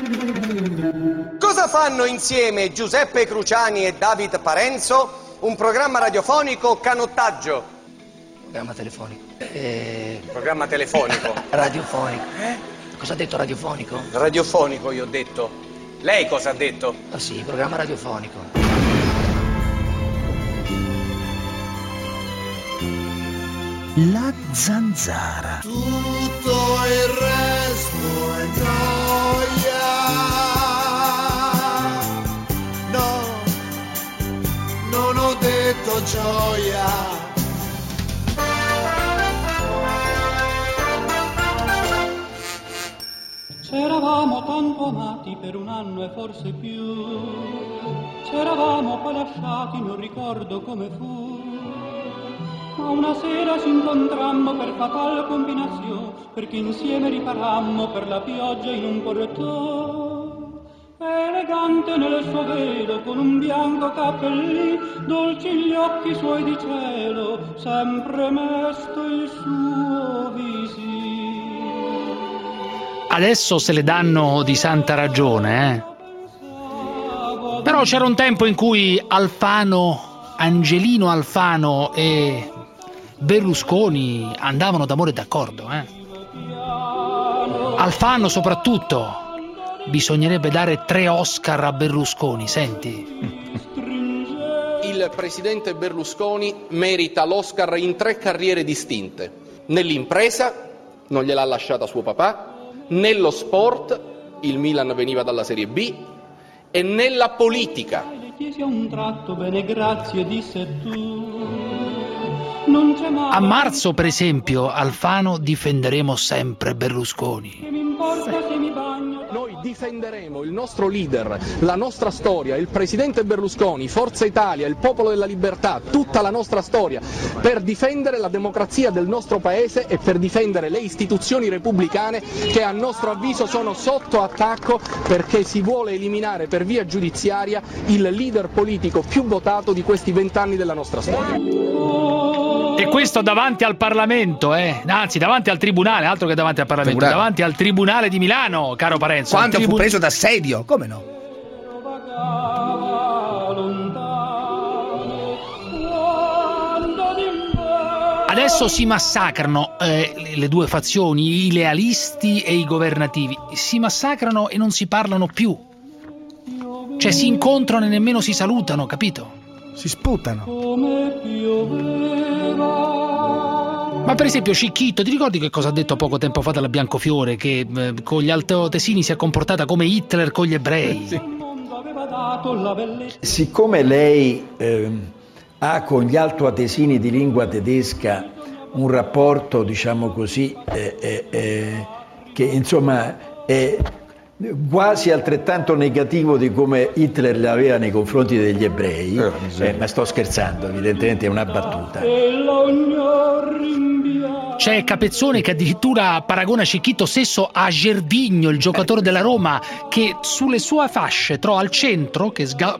Cosa fanno insieme Giuseppe Cruciani e David Parenzo? Un programma radiofonico canottaggio. Programma telefonico. Programma telefonico. Radiofonico. Cosa ha detto radiofonico? Radiofonico, io ho detto. Lei cosa ha detto? Ah sì, programma radiofonico. La zanzara. Tutto il resto è gioia. No, non ho detto gioia. C'eravamo tanto amati per un anno e forse più. C'eravamo poi lasciati, non ricordo come fu. Ma una sera ci incontrammo per fatal combinazione, perché insieme riparammo per la pioggia in un portone. Elegante nel suo velo, con un bianco cappellino, dolci gli occhi suoi di cielo, sempre mesto il suo visino. Adesso se le danno di santa ragione, Però c'era un tempo in cui Angelino Alfano e Berlusconi andavano d'amore d'accordo, Alfano soprattutto. Bisognerebbe dare 3 Oscar a Berlusconi, senti. Il presidente Berlusconi merita l'Oscar in 3 carriere distinte. Nell'impresa, non gliel'ha lasciata suo papà, nello sport, il Milan veniva dalla Serie B, e nella politica. A marzo, per esempio, Alfano difenderemo sempre Berlusconi. Noi difenderemo il nostro leader, la nostra storia, il presidente Berlusconi, Forza Italia, il Popolo della Libertà, tutta la nostra storia, per difendere la democrazia del nostro paese e per difendere le istituzioni repubblicane che a nostro avviso sono sotto attacco perché si vuole eliminare per via giudiziaria il leader politico più votato di questi 20 anni della nostra storia. E questo davanti al Parlamento, anzi davanti al Tribunale, altro che davanti al Parlamento, davanti al Tribunale di Milano, caro Parenzo. Quando fu preso d'assedio, come no? Adesso si massacrano le due fazioni, i lealisti e i governativi. Si massacrano e non si parlano più. Cioè si incontrano e nemmeno si salutano, capito? Si sputano. Ma per esempio Cicchitto, ti ricordi che cosa ha detto poco tempo fa dalla Biancofiore? Che con gli altoatesini si è comportata come Hitler con gli ebrei. Sì. Siccome lei ha con gli altoatesini di lingua tedesca un rapporto, diciamo così, che insomma è quasi altrettanto negativo di come Hitler l'aveva nei confronti degli ebrei, ma sto scherzando, evidentemente è una battuta. C'è Capezzone che addirittura paragona Cicchitto stesso a Gervinho, il giocatore della Roma, che sulle sue fasce trova al centro,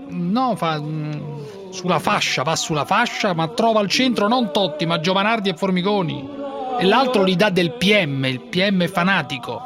sulla fascia, va sulla fascia, ma trova al centro non Totti, ma Giovanardi e Formigoni. E l'altro gli dà del PM, il PM fanatico.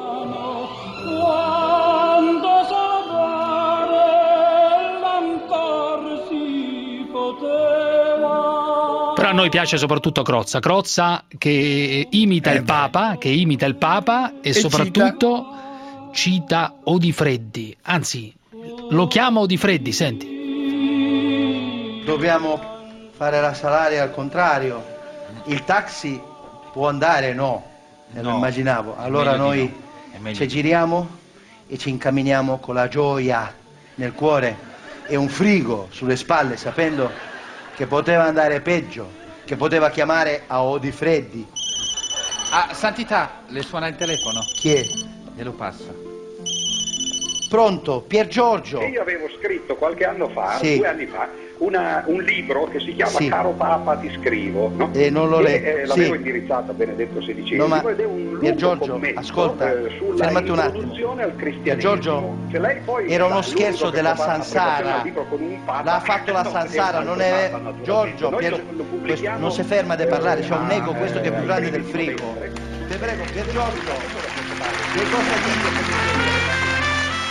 Però a noi piace soprattutto Crozza che imita il Papa, e soprattutto cita Odifreddi. Anzi, lo chiama Odifreddi, senti. Dobbiamo fare la Salaria al contrario. Il taxi può andare? No, lo immaginavo. Allora noi ci giriamo e ci incamminiamo con la gioia nel cuore e un frigo sulle spalle, sapendo che poteva andare peggio, che poteva chiamare a Odifreddi. Ah, Santità, le suona il telefono? Chi è? Glielo passa. Pronto, Pier Giorgio. Io avevo scritto qualche anno fa, sì, 2 anni fa, un libro che si chiama sì, Caro Papa ti scrivo, no? Non lo leggo. L'avevo sì, indirizzato a Benedetto XVI, no, ma ed è un Pier lungo Giorgio, commento, ascolta, sulla fermati un attimo. introduzione al cristianesimo. Pier Giorgio, Se lei poi era uno sa, scherzo della l'unico che Sansara, l'ha fatto la Sansara, non è Giorgio, non si ferma di parlare, c'è un ego questo che è più grande del frigo. Ti prego, Pier Giorgio, che cosa dice?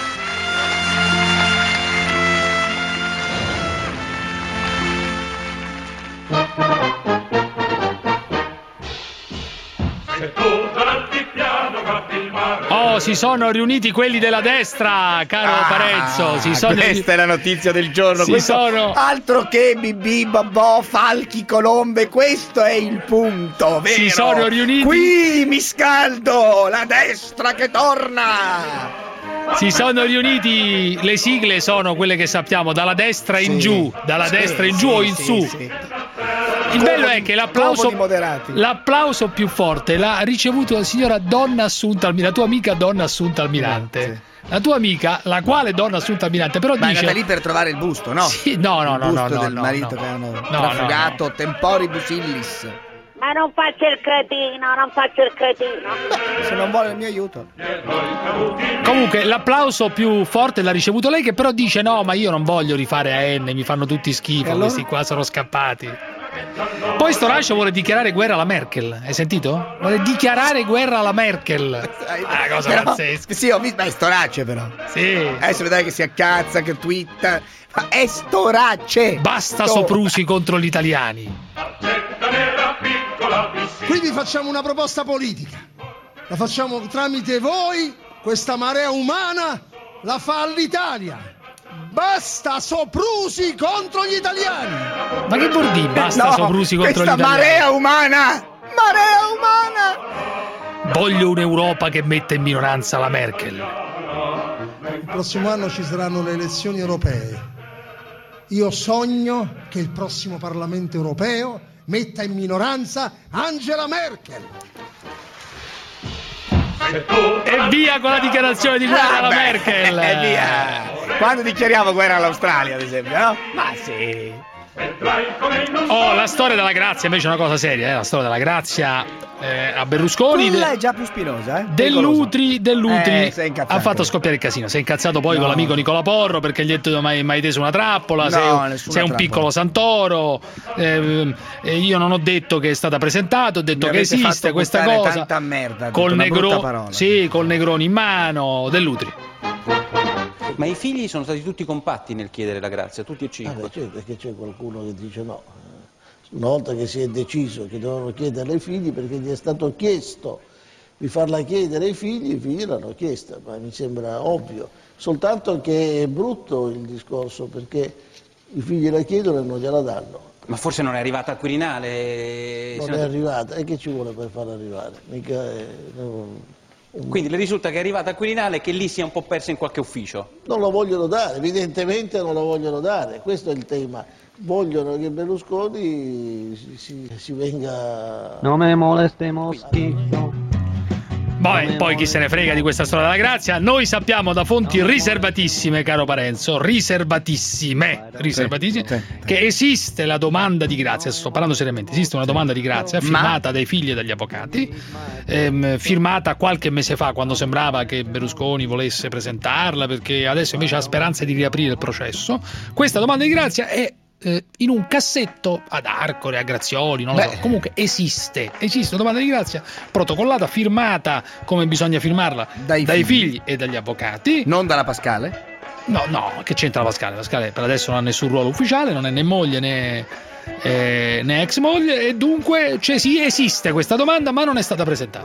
si sono riuniti quelli della destra, caro Parenzo. Questa è la notizia del giorno. Altro che Bibì, Babò, Falchi, Colombe, questo è il punto, vero? Si sono riuniti. Qui mi scaldo, la destra che torna. Si sono riuniti, le sigle sono quelle che sappiamo, dalla destra in giù, o in su. Il bello è che l'applauso più forte l'ha ricevuto la signora Donna Assunta Almirante, la tua amica Donna Assunta Almirante. Grazie. La tua amica, la quale Donna Assunta Almirante, però ma dice... è andata lì per trovare il busto, no? Sì, no. Il busto del marito che hanno trafugato, temporibus illis. Ma non faccio il cretino. Se non vuole il mio aiuto. Comunque l'applauso più forte l'ha ricevuto lei, che però dice no, ma io non voglio rifare a N, mi fanno tutti schifo, allora? Questi qua sono scappati. Poi Storace vuole dichiarare guerra alla Merkel, hai sentito? Vuole dichiarare guerra alla Merkel. Una cosa pazzesca. Sì, ho visto, ma è Storace però. Sì. Adesso vedrai che si accazza, che twitta. Ma è Storace. Basta soprusi contro gli italiani. Quindi facciamo una proposta politica. La facciamo tramite voi, questa marea umana la fa all'Italia. Basta soprusi contro gli italiani. Ma che vuol dire basta soprusi contro gli italiani? Marea umana. Voglio un'Europa che metta in minoranza la Merkel. Il prossimo anno ci saranno le elezioni europee. Io sogno che il prossimo Parlamento europeo metta in minoranza Angela Merkel. E via con la dichiarazione di guerra alla Merkel. E via. Quando dichiariamo guerra all'Australia, ad esempio, no? Ma sì. Oh, la storia della grazia invece è una cosa seria, la storia della grazia a Berlusconi. Quella è già più spinosa, Dell'Utri ha fatto scoppiare il casino. Si è incazzato poi con l'amico Nicola Porro perché gli ha detto mai teso una trappola, sei un piccolo santoro. Io non ho detto che è stata presentata, ho detto che esiste questa cosa. Tanta merda, col Negroni in mano, Dell'Utri. Ma i figli sono stati tutti compatti nel chiedere la grazia, tutti e 5. Certo, perché c'è qualcuno che dice no. Una volta che si è deciso che dovevano chiederla ai figli, perché gli è stato chiesto di farla chiedere ai figli, i figli l'hanno chiesta, ma mi sembra ovvio. Soltanto che è brutto il discorso, perché i figli la chiedono e non gliela danno. Ma forse non è arrivata al Quirinale? Non è arrivata, e che ci vuole per farla arrivare? Mica Quindi le risulta che è arrivata al Quirinale e che lì sia un po' persa in qualche ufficio? Non lo vogliono dare, evidentemente non lo vogliono dare, questo è il tema. Vogliono che Berlusconi si venga... Non me moleste moschino. Vabbè, poi chi se ne frega di questa storia della grazia. Noi sappiamo da fonti riservatissime, caro Parenzo, riservatissime, che esiste la domanda di grazia. Sto parlando seriamente, esiste una domanda di grazia firmata dai figli e dagli avvocati, firmata qualche mese fa, quando sembrava che Berlusconi volesse presentarla, perché adesso invece ha speranza di riaprire il processo. Questa domanda di grazia è in un cassetto ad Arcore, a Grazioli, non lo so. Comunque esiste una domanda di grazia protocollata, firmata come bisogna firmarla dai figli e dagli avvocati, non dalla Pascale. No, che c'entra la Pascale? Pascale per adesso non ha nessun ruolo ufficiale, non è né moglie né ex moglie, e dunque esiste questa domanda, ma non è stata presentata.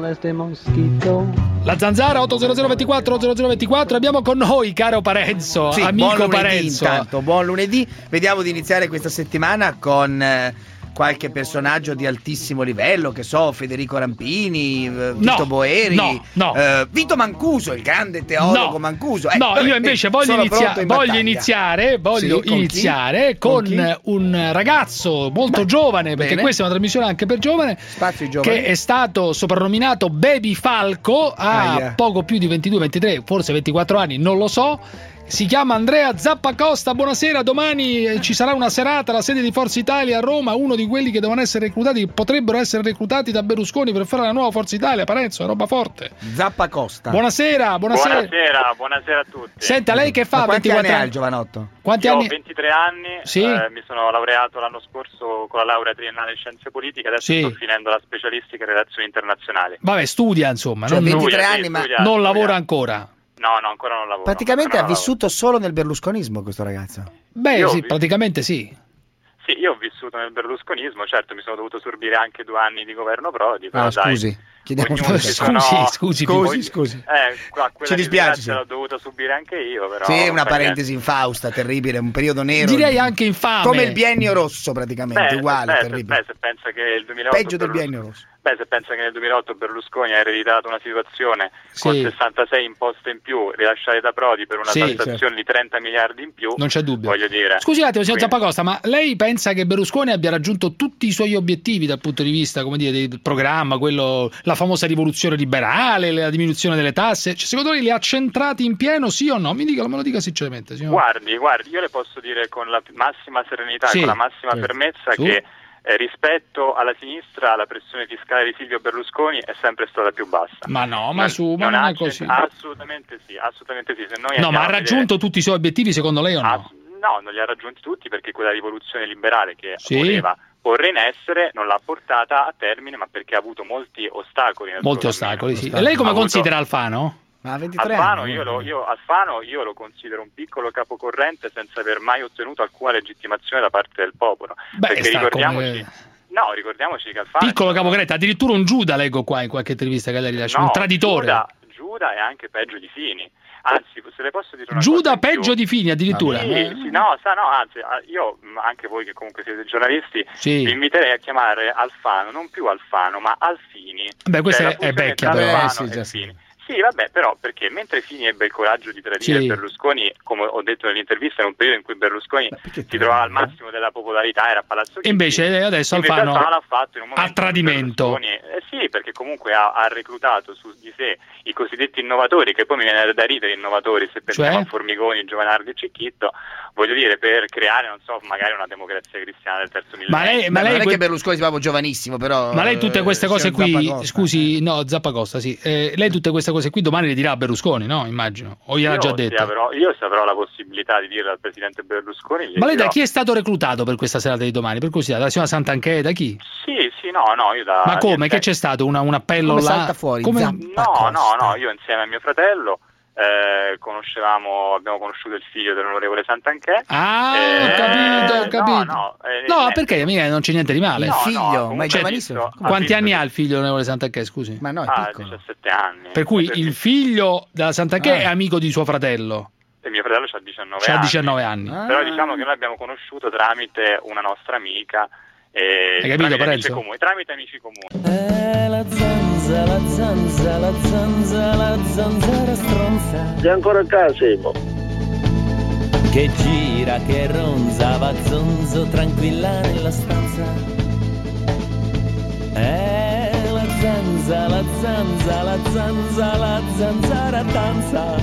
La Zanzara 80024 abbiamo con noi, caro Parenzo, sì, amico buon lunedì, Parenzo. Intanto, buon lunedì. Vediamo di iniziare questa settimana con qualche personaggio di altissimo livello, che so, Federico Rampini, Vito Boeri, Vito Mancuso, il grande teologo Mancuso. Io invece voglio iniziare con un ragazzo molto giovane, perché questa è una trasmissione anche per giovane, che è stato soprannominato Baby Falco, ha poco più di 22, 23, forse 24 anni, non lo so. Si chiama Andrea Zappacosta. Buonasera, domani ci sarà una serata alla sede di Forza Italia a Roma. Uno di quelli che devono essere reclutati, potrebbero essere reclutati da Berlusconi per fare la nuova Forza Italia. Parenzo, è roba forte. Zappacosta. Buonasera. Buonasera a tutti. Senta, lei che fa? Ma quanti 24 anni ha il giovanotto? Quanti Io anni? ho 23 anni, sì? Mi sono laureato l'anno scorso con la laurea triennale in scienze politiche, adesso sto finendo la specialistica in relazioni internazionali. Vabbè, studia insomma, cioè, 23 anni, ma non lavora ancora. No, ancora non lavoro. Praticamente ha vissuto solo nel berlusconismo questo ragazzo. Praticamente sì. Sì, io ho vissuto nel berlusconismo, certo mi sono dovuto sorbire anche 2 anni di governo Prodi, però scusi, chiediamo scusi. Ci dispiace, sì. L'ho dovuto subire anche io, però. Sì, una parentesi infausta, terribile, un periodo nero. Direi anche infame. Come il biennio rosso praticamente, uguale, terribile. Se pensa che il 2008 peggio del biennio rosso. Se pensa che nel 2008 Berlusconi ha ereditato una situazione con 66 imposte in più rilasciate da Prodi per una tassazione di 30 miliardi in più, non c'è dubbio. Voglio dire. Scusi un attimo, signor Zappacosta, ma lei pensa che Berlusconi abbia raggiunto tutti i suoi obiettivi dal punto di vista, come dire, del programma, la famosa rivoluzione liberale, la diminuzione delle tasse? Cioè, secondo lei li ha centrati in pieno, sì o no? Me lo dica sinceramente, signor. Guardi, io le posso dire con la massima serenità e con la massima fermezza che rispetto alla sinistra la pressione fiscale di Silvio Berlusconi è sempre stata più bassa. Ma no, ma non è così. Assolutamente sì. Se noi ma ha raggiunto tutti i suoi obiettivi secondo lei o no? No, non li ha raggiunti tutti, perché quella rivoluzione liberale che voleva porre in essere non l'ha portata a termine, ma perché ha avuto molti ostacoli. Molti ostacoli, sì. E lei come considera Alfano? Ma 23 Alfano, anni. Alfano io lo considero un piccolo capocorrente senza aver mai ottenuto alcuna legittimazione da parte del popolo. Perché ricordiamoci che Alfano... Piccolo capocorrente, addirittura un Giuda leggo qua in qualche intervista che lei rilascia, un traditore. Giuda è anche peggio di Fini. Anzi, se le posso dire una Giuda cosa peggio di Fini addirittura. Anzi, io, anche voi che comunque siete giornalisti, vi inviterei a chiamare Alfano, non più Alfano, ma Alfini. Beh, questa è vecchia, però. Fini. Sì, vabbè, però perché mentre Fini ebbe il coraggio di tradire Berlusconi, come ho detto nell'intervista, in un periodo in cui Berlusconi si trovava al massimo della popolarità, era a Palazzo Chigi. Invece adesso Alfano l'ha fatto in un momento a tradimento. Sì, perché comunque ha reclutato su di sé i cosiddetti innovatori, che poi mi viene da ridere innovatori, se pensiamo a Formigoni, Giovanardi e Cicchitto, voglio dire, per creare, non so, magari una democrazia cristiana del terzo millennio. Ma lei non è che Berlusconi si proprio giovanissimo, però. Ma lei tutte queste cose qui, Zappacosta. scusi, no, Zappacosta, sì. Lei tutte queste cose qui domani le dirà a Berlusconi, no? Immagino. O gliel'ha già detto? Io se avrò la possibilità di dirlo al presidente Berlusconi. Ma lei da chi è stato reclutato per questa serata di domani? Per curiosità, dalla signora Santanchè, da chi? Sì, no, io da... Ma come? Che c'è stato? Un appello come là? Salta fuori? No, io insieme a mio fratello abbiamo conosciuto il figlio dell'onorevole Santanchè. Ho capito. No, perché non c'è niente di male. Il figlio, ma è giovanissimo. Quanti anni ha il figlio dell'onorevole Santanchè, scusi? Ma no, è piccolo. 17 anni. Per cui il figlio della Santanchè è amico di suo fratello. E mio fratello ha 19 anni. Però diciamo che noi l'abbiamo conosciuto tramite una nostra amica. Hai capito, Parenzo? Tramite amici comuni. La zanzara stronza. Sei ancora a casa, Simo? Che gira, che ronza, va zonzo tranquilla nella stanza. La zanzara danza.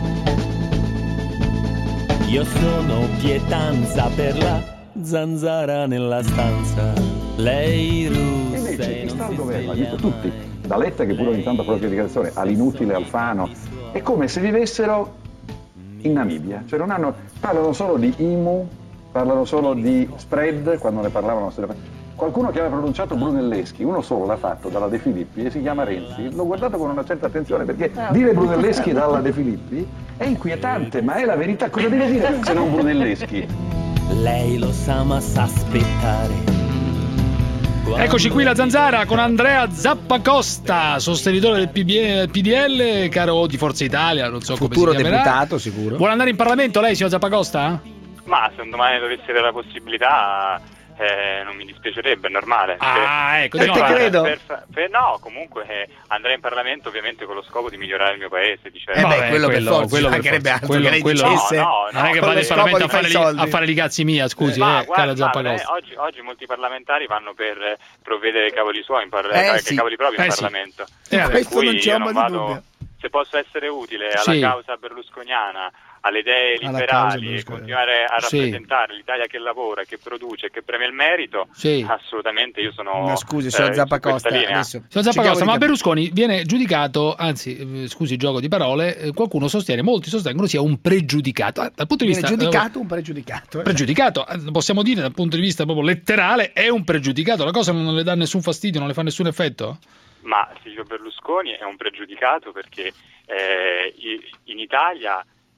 Io sono pietanza per la zanzara nella stanza. Lei russa e non sta si il governo, ha sveglia detto tutti, mai. da Letta che pure ogni tanto fa qualche dichiarazione, all'inutile Alfano, è come se vivessero in Namibia, cioè parlano solo di IMU, parlano solo di spread quando ne parlavano. Qualcuno che aveva pronunciato Brunelleschi, uno solo l'ha fatto dalla De Filippi e si chiama Renzi, l'ho guardato con una certa attenzione perché dire Brunelleschi dalla De Filippi è inquietante, ma è la verità. Cosa deve dire se non Brunelleschi? Lei lo sa ma sa aspettare. Eccoci qui la zanzara con Andrea Zappacosta, sostenitore del PDL, caro di Forza Italia, non so futuro come si chiamerà. deputato sicuro. Vuole andare in Parlamento lei, signor Zappacosta? Ma se un domani dovesse avere la possibilità, non mi dispiacerebbe, è normale. Ecco, te credo. No, comunque andrei in Parlamento ovviamente con lo scopo di migliorare il mio paese. Quello per forza, mancherebbe altro che lei dicesse. Non è che vada in Parlamento a fare i cazzi mia, scusi, caro Zappacosta. Oggi molti parlamentari vanno per provvedere ai cavoli suoi, ai cavoli propri in Parlamento. Questo non c'è un dubbio. Se posso essere utile alla causa berlusconiana, alle idee liberali e continuare a rappresentare l'Italia che lavora, che produce, che premia il merito, assolutamente io sono. Ma scusi, signor Zappacosta, signor Zappacosta, ma Berlusconi viene giudicato, anzi, scusi, gioco di parole, qualcuno sostiene, molti sostengono sia un pregiudicato. Dal punto di vista giudicato, un pregiudicato. Pregiudicato, possiamo dire dal punto di vista proprio letterale, è un pregiudicato. La cosa non le dà nessun fastidio, non le fa nessun effetto? Ma Silvio Berlusconi è un pregiudicato perché in Italia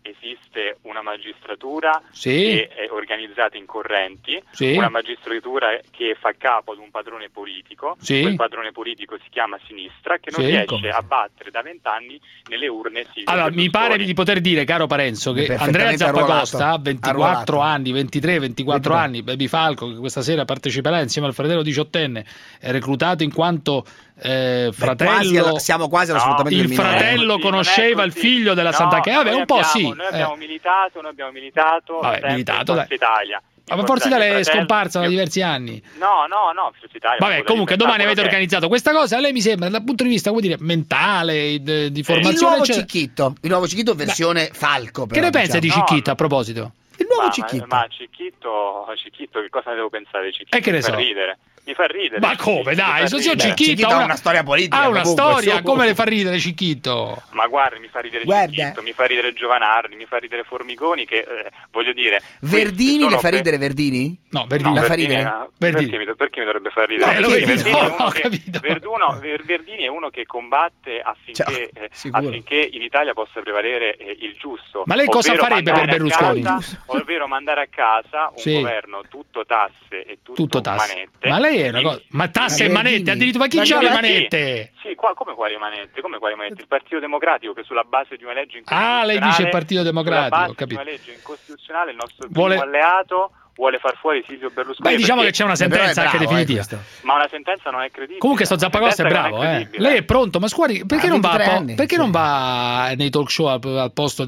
esiste una magistratura Sì. che è organizzata in correnti, Sì. una magistratura che fa capo ad un padrone politico, Sì. quel padrone politico si chiama sinistra, che non Sì. riesce a battere da 20 anni nelle urne Silvio Allora, mi Berlusconi. pare di poter dire, caro Parenzo, che Perfettamente Andrea Zappacosta ha arruolato. 24 anni, 23-24 anni, Baby Falco, che questa sera parteciperà insieme al fratello 18enne, è reclutato in quanto fratello. Siamo quasi allo sfruttamento il del minore. fratello conosceva il figlio della Santa Chiave, noi un po' abbiamo- sì. Noi abbiamo militato Vabbè, sempre militato, in Forza Italia. Ma Forza Italia è Fratello- scomparsa da diversi anni. No, Forza Italia. Vabbè, comunque domani avete organizzato organizzato questa cosa, a lei mi sembra dal punto di vista, come dire, mentale, di Il formazione, nuovo eccetera. Cicchitto, il nuovo Cicchitto versione Falco. Che ne pensa di Cicchitto a proposito? Il nuovo Cicchitto. Ma Cicchitto, che cosa ne devo pensare di Cicchitto? E che ne so? Mi fa ridere. Ma come, dai, Mi fa signor ridere. Cicchitto ha una storia politica, Ha una comunque, storia, su. come le fa ridere Cicchitto? Ma guarda, mi fa ridere Cicchitto, mi fa ridere Giovanardi, mi fa ridere Formigoni, che voglio dire... Verdini sono le fa ridere Verdini? No, Verdini la fa Verdini ridere? è- Verdini. Perché mi dovrebbe far ridere? lo Perché vedi, Verdini, è no, uno ho che, capito. Verdini è uno che combatte affinché, sicuro. affinché in Italia possa prevalere il giusto. Ma lei cosa ovvero farebbe per mandare a Berlusconi? casa- ovvero mandare a casa un Sì. governo tutto tasse e tutto tasse. manette. Ma lei è una cosa. Ma tasse e Ma manette, Verdini- addirittura chi Ma c'ha le Verdini- manette? Sì, come quali manette? Come quali manette? Il Partito Democratico che sulla base di una legge Ah, lei dice il Partito Democratico, sulla base ho capito. di una legge incostituzionale il nostro Vuole- primo alleato vuole far fuori Silvio Berlusconi. Beh, diciamo perché- che c'è una sentenza anche definitiva. ma una sentenza non è credibile. Comunque sto Zappacosta è Una sentenza bravo, che non è credibile. Lei è pronto, ma scusi, perché non va 23 anni, perché sì. non va nei talk show al posto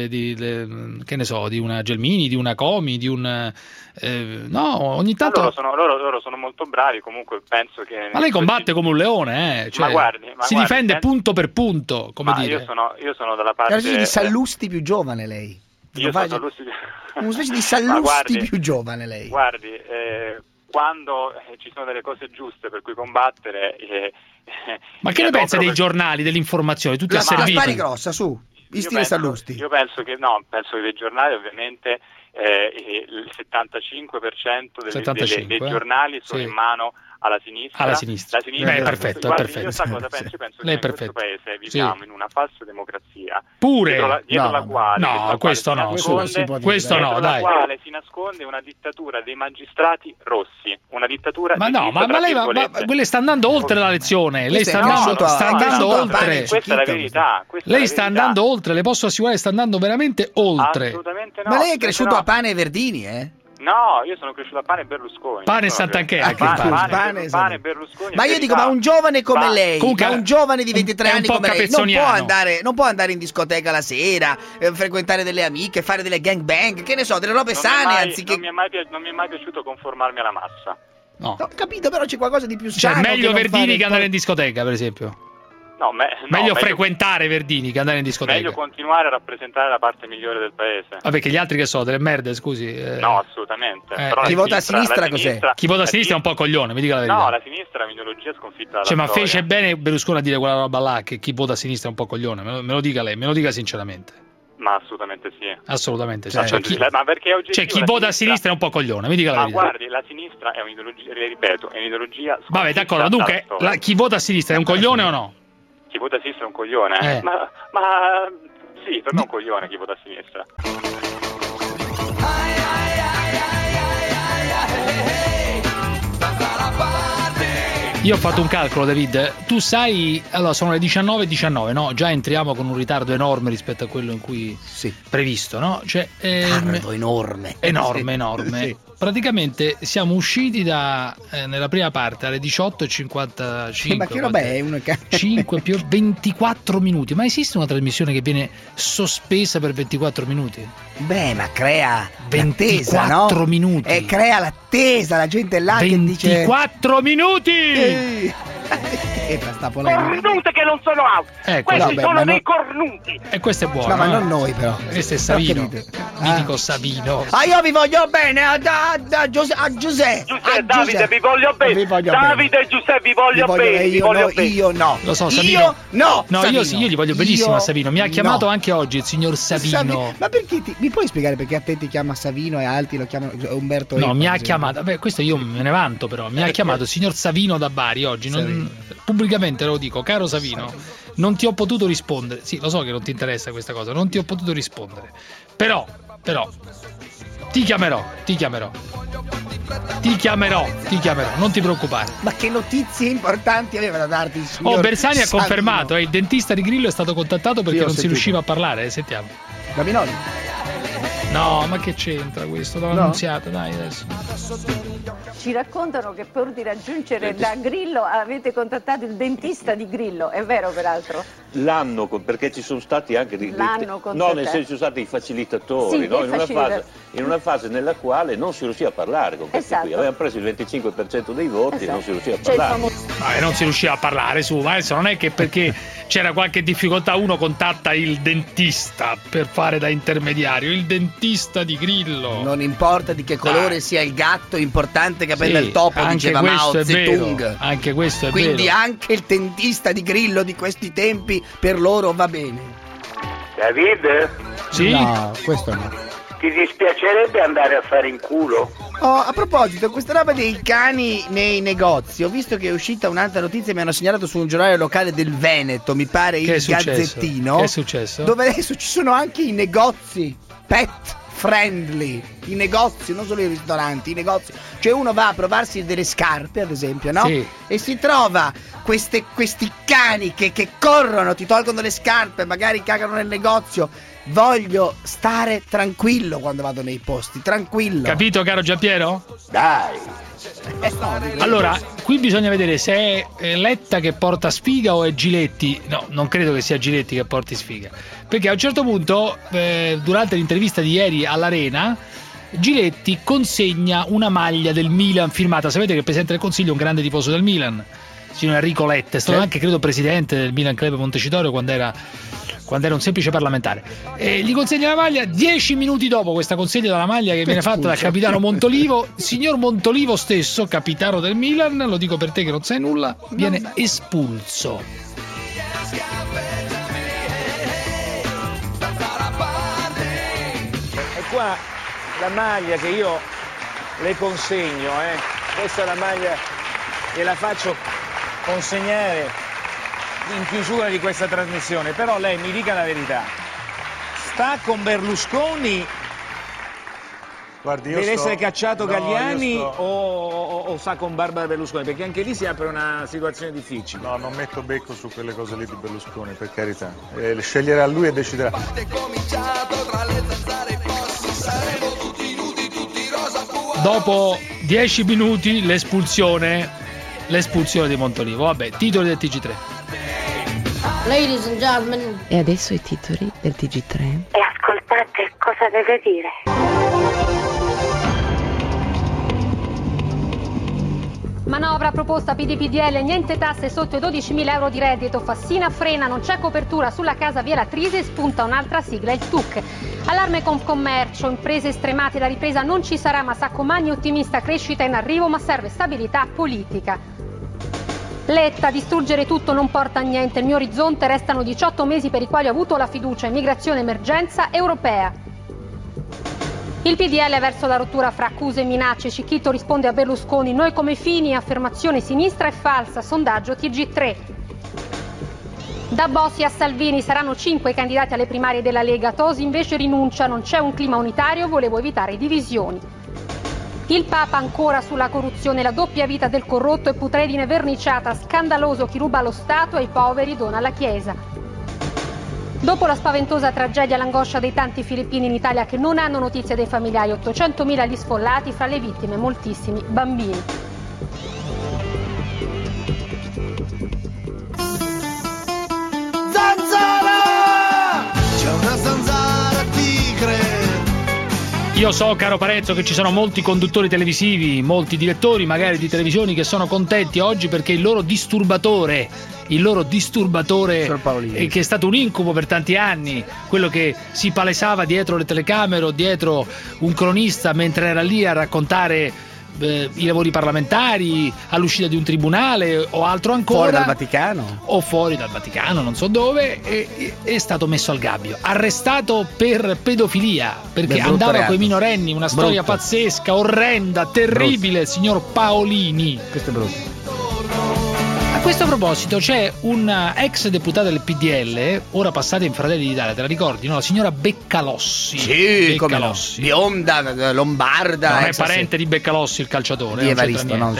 che ne so, di una Gelmini, di una Comi, di un no, ogni tanto Loro sono molto bravi, comunque penso che... ma lei combatte come un leone, cioè, Ma guardi, si difende punto per punto, come ma dire. io sono dalla È parte... una specie di Sallusti più giovane lei. Io sono Sallusti... Una specie di Ma Sallusti guardi, più giovane lei. Guardi, quando ci sono delle cose giuste per cui combattere... Ma che ne pensa dei giornali, dell'informazione, tutti La asserviti? spari grossa, su. In stile Sallusti. Io penso che dei giornali ovviamente il 75% dei giornali sono Sì. in mano alla sinistra. Alla sinistra. Beh, è perfetto, è Guardi, perfetto. Io sa cosa penso? Io penso Lei è che in questo perfetto. paese viviamo in una falsa democrazia. Pure? Dietro la quale, No, questo no, questo no, dietro dai. la quale si nasconde una dittatura dei magistrati rossi, una dittatura Ma di no, sinistra, ma lei tra virgolette. quelle sta andando oltre la lezione. Lei sta andando, oltre. Questa è la verità. Lei sta andando oltre, le posso assicurare, sta andando veramente oltre. Assolutamente no. Ma lei è cresciuto no. a pane e Verdini, eh? No, io sono cresciuto a pane e Berlusconi. Pane e Sant'Anché, anche pane e Berlusconi. Ma io dico, ma un giovane come lei, Comunque, ma un giovane di 23 è un anni po' come lei, capezzoniano. non può andare in discoteca la sera, frequentare delle amiche, fare delle gangbang, che ne so, delle robe sane, anziché... Non mi è mai piaciuto conformarmi alla massa. No. Ho capito, però c'è qualcosa di più Cioè, sano. meglio che non Verdini fare che andare in discoteca, per esempio. No, meglio frequentare Verdini che andare in discoteca. Meglio continuare a rappresentare la parte migliore del paese. Vabbè, che gli altri che so, delle merde, scusi. No, assolutamente. Però chi vota a sinistra cos'è? Chi vota a sinistra è un po' coglione, mi dica la verità. No, la sinistra è un'ideologia sconfitta dalla Cioè, ma storia. fece bene Berlusconi a dire quella roba là, che chi vota a sinistra è un po' coglione. Me lo dica lei, me lo dica sinceramente. Ma assolutamente sì. Assolutamente sì. Cioè, ma perché è oggettivo? Cioè, chi vota a sinistra è un po' coglione, mi dica la Ma verità. guardi, la sinistra è un'ideologia, le ripeto, è un'ideologia sconfitta. Vabbè, d'accordo, dunque, dalla storia. chi vota a sinistra è un coglione o no? Chi vota a sinistra è un coglione? Ma sì, per me è un coglione chi vota a sinistra. Io ho fatto un calcolo, David. Tu sai, allora sono le 19:19, no? Già entriamo con un ritardo enorme rispetto a quello in cui previsto, no? Cioè, enorme. Enorme. Sì. Praticamente siamo usciti nella prima parte alle 18:55. Ma che roba è? 5 più 24 minuti. Ma esiste una trasmissione che viene sospesa per 24 minuti? Beh, ma crea 24 l'attesa, no? minuti. E crea l'attesa, la gente là 24 minuti! Sta polemica. Cornute che non sono out. Questi sono dei cornuti. E questo è buono. No, ma non noi però. Questo è Savino. Mitico Savino. Ah, io vi voglio bene a Giuseppe. Davide, vi voglio bene. Davide e Giuseppe, vi voglio bene. Io no. Lo so, Savino. Io no. No, Savino. io gli voglio benissimo a Savino. Mi ha chiamato no. anche oggi il signor Savino. Ma perché mi puoi spiegare perché a te ti chiama Savino e a altri lo chiamano Umberto Eco? No, mi ha chiamato. Beh, questo io me ne vanto, però. Mi ha chiamato il signor Savino da Bari oggi. Pubblicamente lo dico, caro Savino. non ti ho potuto rispondere. Sì, lo so che non ti interessa questa cosa, non ti ho potuto rispondere. Però ti chiamerò, non ti preoccupare. Ma che notizie importanti aveva da darti il signor Bersani ha Savino. confermato, il dentista di Grillo è stato contattato perché non si riusciva a parlare, sentiamo. Gaminoli? No, ma che c'entra questo? L'ho annunziata, dai adesso. Ci raccontano che pur di raggiungere da Grillo avete contattato il dentista di Grillo, è vero peraltro? Perché ci sono stati anche L'hanno contattato. no, nel senso ci sono stati i facilitatori, Sì, no? i in una fase nella quale non si riusciva a parlare con questi qui. Avevano preso il 25% dei voti e non si riusciva a parlare. Non si riusciva a parlare, su, ma adesso non è che perché c'era qualche difficoltà uno contatta il dentista per fare da intermediario, il dentista di Grillo. Non importa di che colore sia il gatto, è importante che prenda il topo, diceva Mao Zedong. Anche questo è Quindi vero. anche il dentista di Grillo di questi tempi per loro va bene. David? Sì? No, questo no. Ti dispiacerebbe andare a fare in culo? Oh, a proposito, questa roba dei cani nei negozi, ho visto che è uscita un'altra notizia, mi hanno segnalato su un giornale locale del Veneto, mi pare il Gazzettino. Che è successo? Dove adesso ci sono anche i negozi pet friendly, i negozi, non solo i ristoranti, i negozi. Cioè uno va a provarsi delle scarpe, ad esempio, no? Sì. E si trova questi cani che corrono, ti tolgono le scarpe, magari cagano nel negozio. Voglio stare tranquillo quando vado nei posti, tranquillo. Capito, caro Giampiero? Dai. Allora, qui bisogna vedere se è Letta che porta sfiga o è Giletti. No, non credo che sia Giletti che porti sfiga. Perché a un certo punto, durante l'intervista di ieri all'Arena, Giletti consegna una maglia del Milan firmata. Sapete che il Presidente del Consiglio è un grande tifoso del Milan, signor Enrico Letta, è stato anche credo presidente del Milan Club Montecitorio quando era un semplice parlamentare. E gli consegna la maglia. 10 minuti dopo questa consegna della maglia che viene fatta dal capitano Montolivo, signor Montolivo stesso, capitano del Milan, lo dico per te che non sai nulla, viene espulso. E qua la maglia che io le consegno, questa è la maglia che la faccio consegnare in chiusura di questa trasmissione, però lei mi dica la verità, sta con Berlusconi? Guardi, deve essere cacciato Galliani o sta con Barbara Berlusconi? Perché anche lì si apre una situazione difficile. No, non metto becco su quelle cose lì di Berlusconi, per carità. Sceglierà lui e deciderà. Dopo 10 minuti l'espulsione di Montolivo. Vabbè, titoli del TG3. Ladies and gentlemen. E adesso i titoli del TG3. E ascoltate cosa deve dire. Manovra proposta PD-PDL, niente tasse sotto i 12.000 euro di reddito. Fassina frena, non c'è copertura sulla casa via Latrisi, spunta un'altra sigla, il TUC. Allarme Confcommercio, imprese stremate, la ripresa non ci sarà, ma Saccomanni ottimista, crescita in arrivo, ma serve stabilità politica. Letta, distruggere tutto non porta a niente, il mio orizzonte restano 18 mesi per i quali ho avuto la fiducia, immigrazione emergenza europea. Il PDL verso la rottura fra accuse e minacce, Cicchito risponde a Berlusconi, noi come Fini, affermazione sinistra e falsa, sondaggio TG3. Da Bossi a Salvini saranno 5 i candidati alle primarie della Lega, Tosi invece rinuncia, non c'è un clima unitario, volevo evitare divisioni. Il Papa ancora sulla corruzione, la doppia vita del corrotto e putredine verniciata, scandaloso chi ruba allo Stato e ai poveri dona alla Chiesa. Dopo la spaventosa tragedia, l'angoscia dei tanti filippini in Italia che non hanno notizie dei familiari, 800.000 gli sfollati, fra le vittime moltissimi bambini. Zanzara! C'è una zanzara tigre! Io so, caro Parenzo, che ci sono molti conduttori televisivi, molti direttori magari di televisioni che sono contenti oggi perché il loro disturbatore che è stato un incubo per tanti anni, quello che si palesava dietro le telecamere o dietro un cronista mentre era lì a raccontare i lavori parlamentari, all'uscita di un tribunale o altro ancora, fuori dal Vaticano o fuori dal Vaticano, non so dove, è stato messo al gabbio, arrestato per pedofilia perché andava con i minorenni, una storia pazzesca, orrenda, terribile, signor Paolini. Questo è brutto. questo proposito c'è un ex deputata del PDL, ora passata in Fratelli d'Italia, te la ricordi, no? La signora Beccalossi. Sì, Beccalossi. Bionda, lombarda. Non è parente di Beccalossi il calciatore. Di Evaristo, no?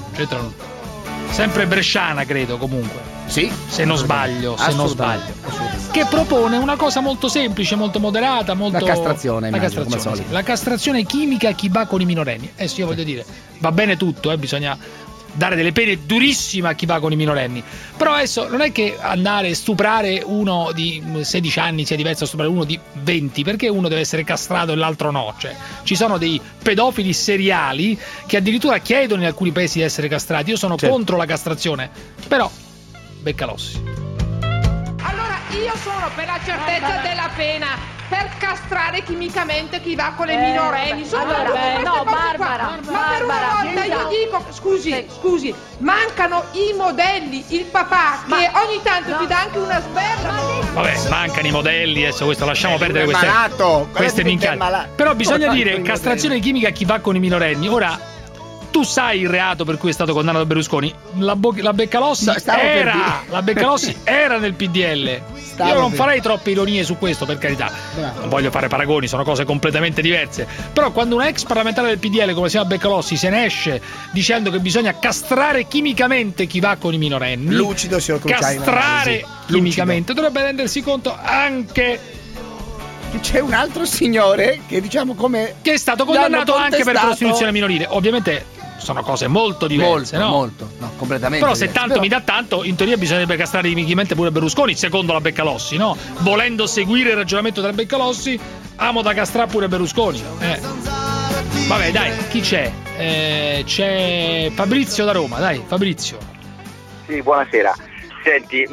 Sempre bresciana, credo, comunque. Sì. Se non sbaglio. Che propone una cosa molto semplice, molto moderata, molto... La castrazione, sì. La castrazione chimica a chi va con i minorenni. Sì, io voglio dire, va bene tutto, bisogna dare delle pene durissime a chi va con i minorenni. Però adesso non è che andare a stuprare uno di 16 anni sia diverso da stuprare uno di 20, perché uno deve essere castrato e l'altro no. Cioè, ci sono dei pedofili seriali che addirittura chiedono in alcuni paesi di essere castrati. Io sono contro la castrazione, però Beccalossi. Allora io sono per la certezza della pena, per castrare chimicamente chi va con le minorenni. Barbara. Ma per una volta io dico, scusi, mancano i modelli, il papà che ogni tanto ti dà anche una sberla. Vabbè, mancano i modelli, adesso questo lasciamo perdere queste minchiate. Però bisogna dire castrazione chimica a chi va con i minorenni. Ora, tu sai il reato per cui è stato condannato Berlusconi? La Beccalossi era nel PDL. Io non farei troppe ironie su questo, per carità. Non voglio fare paragoni, sono cose completamente diverse. Però quando un ex parlamentare del PDL come si chiama Beccalossi se ne esce dicendo che bisogna castrare chimicamente chi va con i minorenni, lucido, signor Cruciani, castrare chimicamente, dovrebbe rendersi conto anche che c'è un altro signore che che è stato condannato anche per prostituzione minorile. Ovviamente sono cose molto diverse, molto, completamente. Però se tanto mi dà tanto, in teoria bisognerebbe castrare chimicamente pure Berlusconi, secondo la Beccalossi, no? Volendo seguire il ragionamento della Beccalossi, amo da castrare pure Berlusconi. Vabbè, dai, chi c'è? C'è Fabrizio da Roma, dai, Fabrizio. Sì, buonasera. Senti,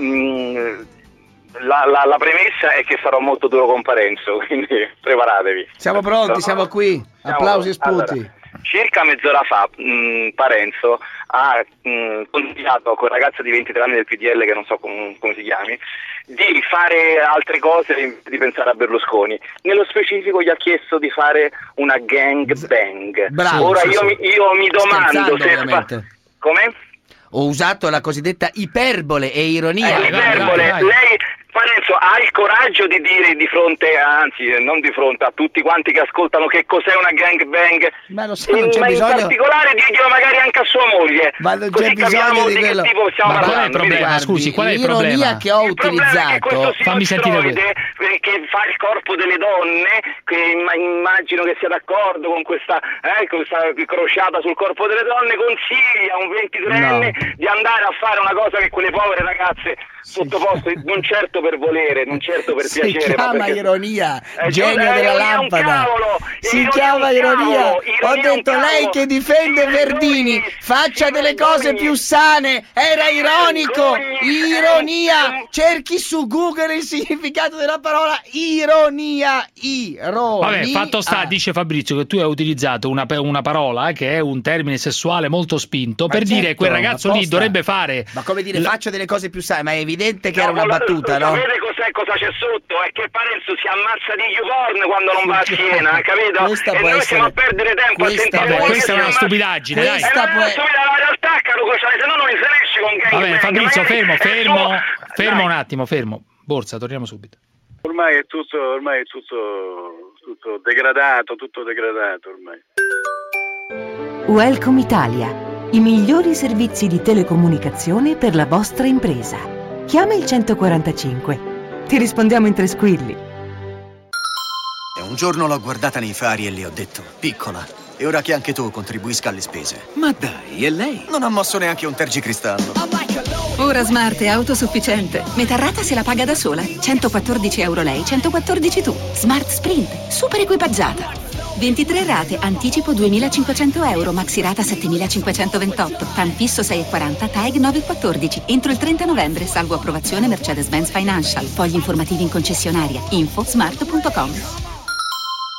la premessa è che sarò molto duro con Parenzo, quindi preparatevi. Siamo pronti, siamo qui. Applausi e sputi. Allora, circa mezz'ora fa Parenzo ha consigliato a quel ragazzo di 23 anni del PDL, che non so come si chiami, di fare altre cose, di pensare a Berlusconi. Nello specifico gli ha chiesto di fare una gang bang. Bravo, ora io mi domando se... Come? Ho usato la cosiddetta iperbole e ironia. Iperbole. Lei, Parenzo, ha il coraggio di dire di fronte, anzi non di fronte a tutti quanti che ascoltano, che cos'è una gangbang? Ma lo so, non c'è bisogno. In particolare dirglielo magari anche a sua moglie. Ma non c'è bisogno di quello. Ma qual è il problema? Scusi, qual è il problema? L'ironia che ho utilizzato, fammi sentire che fa il corpo delle donne, che immagino che sia d'accordo con questa crociata sul corpo delle donne, consiglia a un 23enne di andare a fare una cosa che quelle povere ragazze sottoposte, non certo per volere, non certo per piacere, si chiama ironia, genio della lampada, si chiama ironia. Ho detto lei che difende Verdini, faccia delle cose più sane, era ironico, ironia, cerchi su Google il significato della parola ironia. Vabbè, fatto sta, dice Fabrizio che tu hai utilizzato una parola che è un termine sessuale molto spinto per dire quel ragazzo lì dovrebbe fare, ma come dire faccia delle cose più sane, ma è evidente che era una battuta, no? Sapete cosa c'è sotto? È che Parenzo si ammazza di YouPorn quando non va a Siena, capito? E noi stiamo a perdere tempo a sentire. Questa è una stupidaggine, dai. La realtà, caro Cruciani, se no non se ne esce con gang. Vabbè, Fabrizio, fermo un attimo, fermo. Borsa, torniamo subito. Ormai è tutto degradato ormai. Welcome Italia. I migliori servizi di telecomunicazione per la vostra impresa. Chiama il 145. Ti rispondiamo in 3 squilli. Un giorno l'ho guardata nei fari e le ho detto: piccola, è ora che anche tu contribuisca alle spese. Ma dai, e lei? Non ha mosso neanche un tergicristallo. Ora Smart è autosufficiente. Metà rata se la paga da sola. 114 euro lei, 114 tu. Smart Sprint, super equipaggiata. 23 rate, anticipo 2.500 euro, maxi rata 7.528, TAN fisso 6,40, TAEG 9,14. Entro il 30 novembre, salvo approvazione Mercedes-Benz Financial. Fogli informativi in concessionaria. Info smart.com.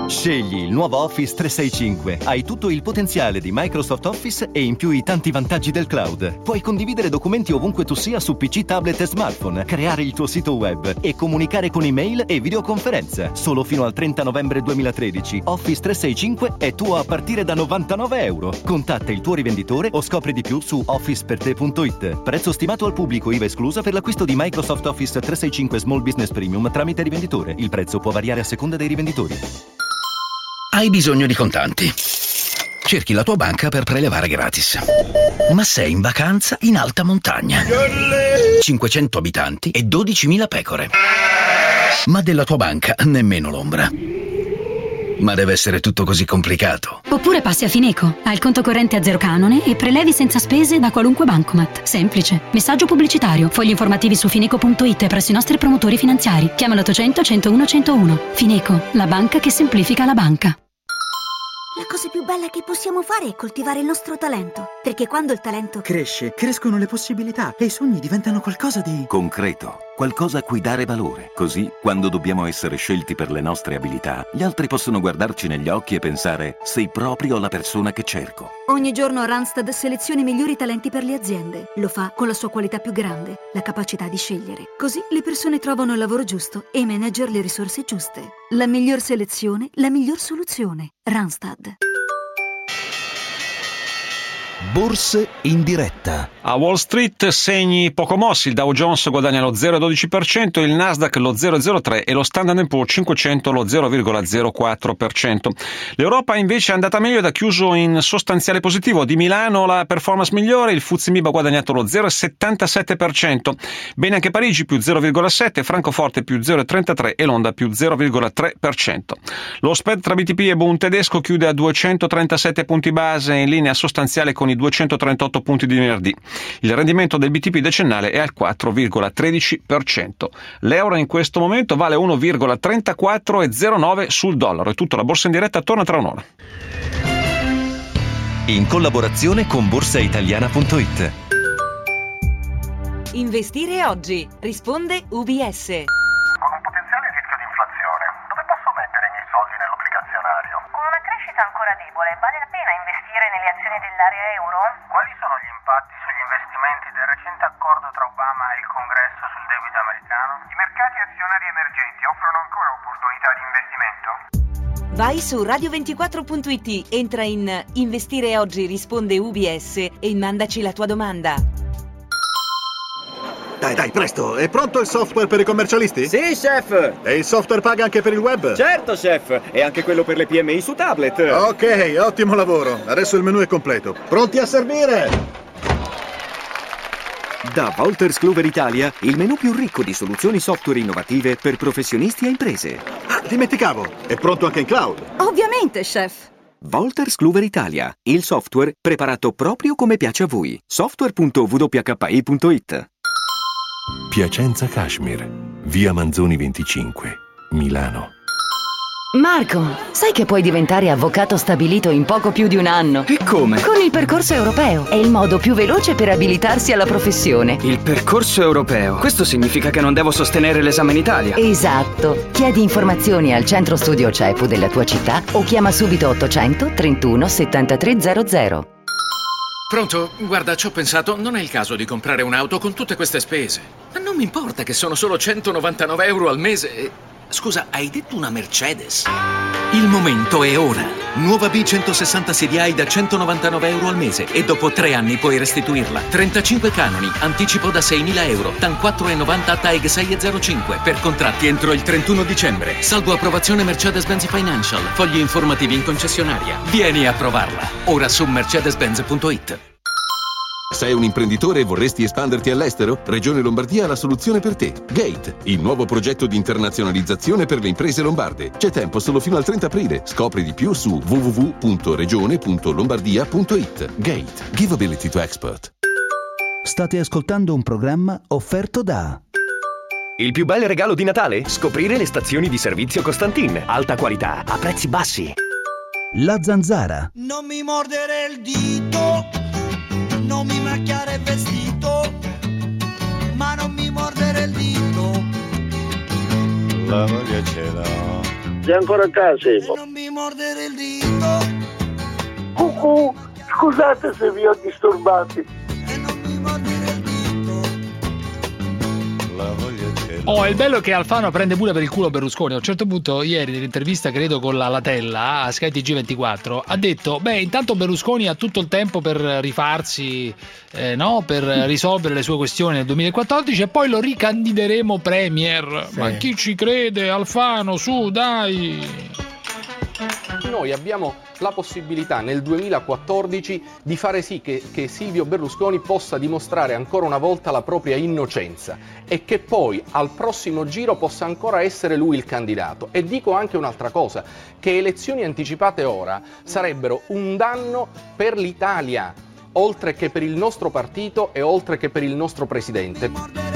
Scegli il nuovo Office 365. Hai tutto il potenziale di Microsoft Office e in più i tanti vantaggi del cloud. Puoi condividere documenti ovunque tu sia su PC, tablet e smartphone, creare il tuo sito web e comunicare con email e videoconferenza. Solo fino al 30 novembre 2013. Office 365 è tuo a partire da €99. Contatta il tuo rivenditore o scopri di più su officeperte.it. Prezzo stimato al pubblico, IVA esclusa, per l'acquisto di Microsoft Office 365 Small Business Premium tramite rivenditore. Il prezzo può variare a seconda dei rivenditori. Hai bisogno di contanti. Cerchi la tua banca per prelevare gratis. Ma sei in vacanza in alta montagna. 500 abitanti e 12.000 pecore. Ma della tua banca nemmeno l'ombra. Ma deve essere tutto così complicato? Oppure passi a Fineco. Hai il conto corrente a zero canone e prelevi senza spese da qualunque bancomat. Semplice. Messaggio pubblicitario. Fogli informativi su fineco.it presso i nostri promotori finanziari. Chiama l'800 101 101. Fineco, la banca che semplifica la banca. La cosa più bella che possiamo fare è coltivare il nostro talento. Perché quando il talento cresce, crescono le possibilità e i sogni diventano qualcosa di concreto, qualcosa a cui dare valore. Così, quando dobbiamo essere scelti per le nostre abilità, gli altri possono guardarci negli occhi e pensare: sei proprio la persona che cerco. Ogni giorno Randstad seleziona i migliori talenti per le aziende. Lo fa con la sua qualità più grande, la capacità di scegliere. Così le persone trovano il lavoro giusto e i manager le risorse giuste. La miglior selezione, la miglior soluzione. Randstad. Borse in diretta. A Wall Street segni poco mossi, il Dow Jones guadagna lo 0,12%, il Nasdaq lo 0,03% e lo Standard & Poor's 500 lo 0,04%. L'Europa invece è andata meglio ed ha chiuso in sostanziale positivo. Di Milano la performance migliore, il FTSE MIB ha guadagnato lo 0,77%, bene anche Parigi più 0,7%, Francoforte più 0,33% e Londra più 0,3%. Lo spread tra BTP e Bund tedesco chiude a 237 punti base, in linea sostanziale con i 238 punti di venerdì. Il rendimento del BTP decennale è al 4,13%. L'euro in questo momento vale 1,3409 sul dollaro. È tutto, la borsa in diretta torna tra un'ora. In collaborazione con borsaitaliana.it. Investire oggi. Risponde UBS. Con un potenziale rischio di inflazione, dove posso mettere i miei soldi nell'obbligazionario? Con una crescita ancora debole, vale la pena investire nelle azioni dell'area euro? Quali sono gli impatti sugli investimenti del recente accordo tra Obama e il Congresso sul debito americano? I mercati azionari emergenti offrono ancora opportunità di investimento? Vai su radio24.it, entra in Investire oggi risponde UBS e mandaci la tua domanda. Dai, presto! È pronto il software per i commercialisti? Sì, chef! E il software paga anche per il web? Certo, chef! E anche quello per le PMI su tablet! Ok, ottimo lavoro! Adesso il menù è completo. Pronti a servire! Da Wolters Kluwer Italia, il menù più ricco di soluzioni software innovative per professionisti e imprese. Ah, dimenticavo! È pronto anche in cloud? Ovviamente, chef! Wolters Kluwer Italia, il software preparato proprio come piace a voi. software.wki.it. Piacenza Kashmir, via Manzoni 25, Milano. Marco, sai che puoi diventare avvocato stabilito in poco più di un anno? E come? Con il percorso europeo. È il modo più veloce per abilitarsi alla professione. Il percorso europeo? Questo significa che non devo sostenere l'esame in Italia? Esatto. Chiedi informazioni al centro studio CEPU della tua città o chiama subito 800 31 7300. Pronto? Guarda, ci ho pensato, non è il caso di comprare un'auto con tutte queste spese. Ma non mi importa che sono solo 199 euro al mese. Scusa, hai detto una Mercedes? Il momento è ora. Nuova B160 CDI da 199 euro al mese e dopo 3 anni puoi restituirla. 35 canoni, anticipo da 6.000 euro, TAN 4,90 TAEG 6,05 per contratti entro il 31 dicembre. Salvo approvazione Mercedes-Benz Financial. Fogli informativi in concessionaria. Vieni a provarla. Ora su mercedes-benz.it. Sei un imprenditore e vorresti espanderti all'estero? Regione Lombardia ha la soluzione per te. GATE, il nuovo progetto di internazionalizzazione per le imprese lombarde. C'è tempo solo fino al 30 aprile. Scopri di più su www.regione.lombardia.it. GATE, give ability to expert. State ascoltando un programma offerto da... Il più bel regalo di Natale? Scoprire le stazioni di servizio Costantin. Alta qualità, a prezzi bassi. La Zanzara. Non mi mordere il dito, non mi macchiare il vestito, ma non mi mordere il dito. La voglia ce l'ho Sei ancora a casa, Emo? Non mi mordere il dito. Cucù, scusate se vi ho disturbati. Oh, il bello è che Alfano prende pure per il culo Berlusconi. A un certo punto, ieri, nell'intervista, credo con la Latella a Sky TG24, ha detto: beh, intanto Berlusconi ha tutto il tempo per rifarsi, no? Per risolvere le sue questioni nel 2014 e poi lo ricandideremo premier. Sì. Ma chi ci crede, Alfano? Su, dai! Noi abbiamo la possibilità nel 2014 di fare sì che Silvio Berlusconi possa dimostrare ancora una volta la propria innocenza e che poi al prossimo giro possa ancora essere lui il candidato. E dico anche un'altra cosa, che elezioni anticipate ora sarebbero un danno per l'Italia, oltre che per il nostro partito e oltre che per il nostro presidente.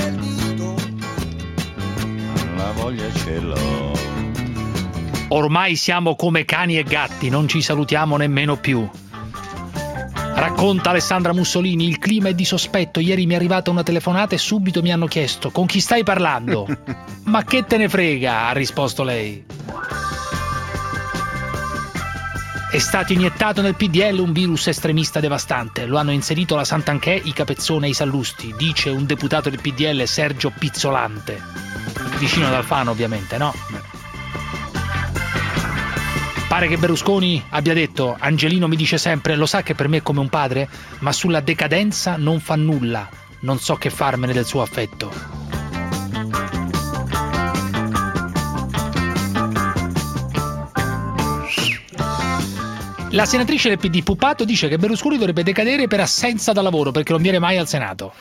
La voglia ce l'ho. Ormai siamo come cani e gatti, non ci salutiamo nemmeno più. Racconta Alessandra Mussolini, il clima è di sospetto. Ieri mi è arrivata una telefonata e subito mi hanno chiesto: con chi stai parlando? Ma che te ne frega, ha risposto lei. È stato iniettato nel PDL un virus estremista devastante. Lo hanno inserito la Santanchè, i Capezzone e i Sallusti, dice un deputato del PDL, Sergio Pizzolante. Vicino ad Alfano, ovviamente, no? Pare che Berlusconi abbia detto: Angelino mi dice sempre, lo sa che per me è come un padre, ma sulla decadenza non fa nulla, non so che farmene del suo affetto. La senatrice del PD Puppato dice che Berlusconi dovrebbe decadere per assenza da lavoro perché non viene mai al Senato.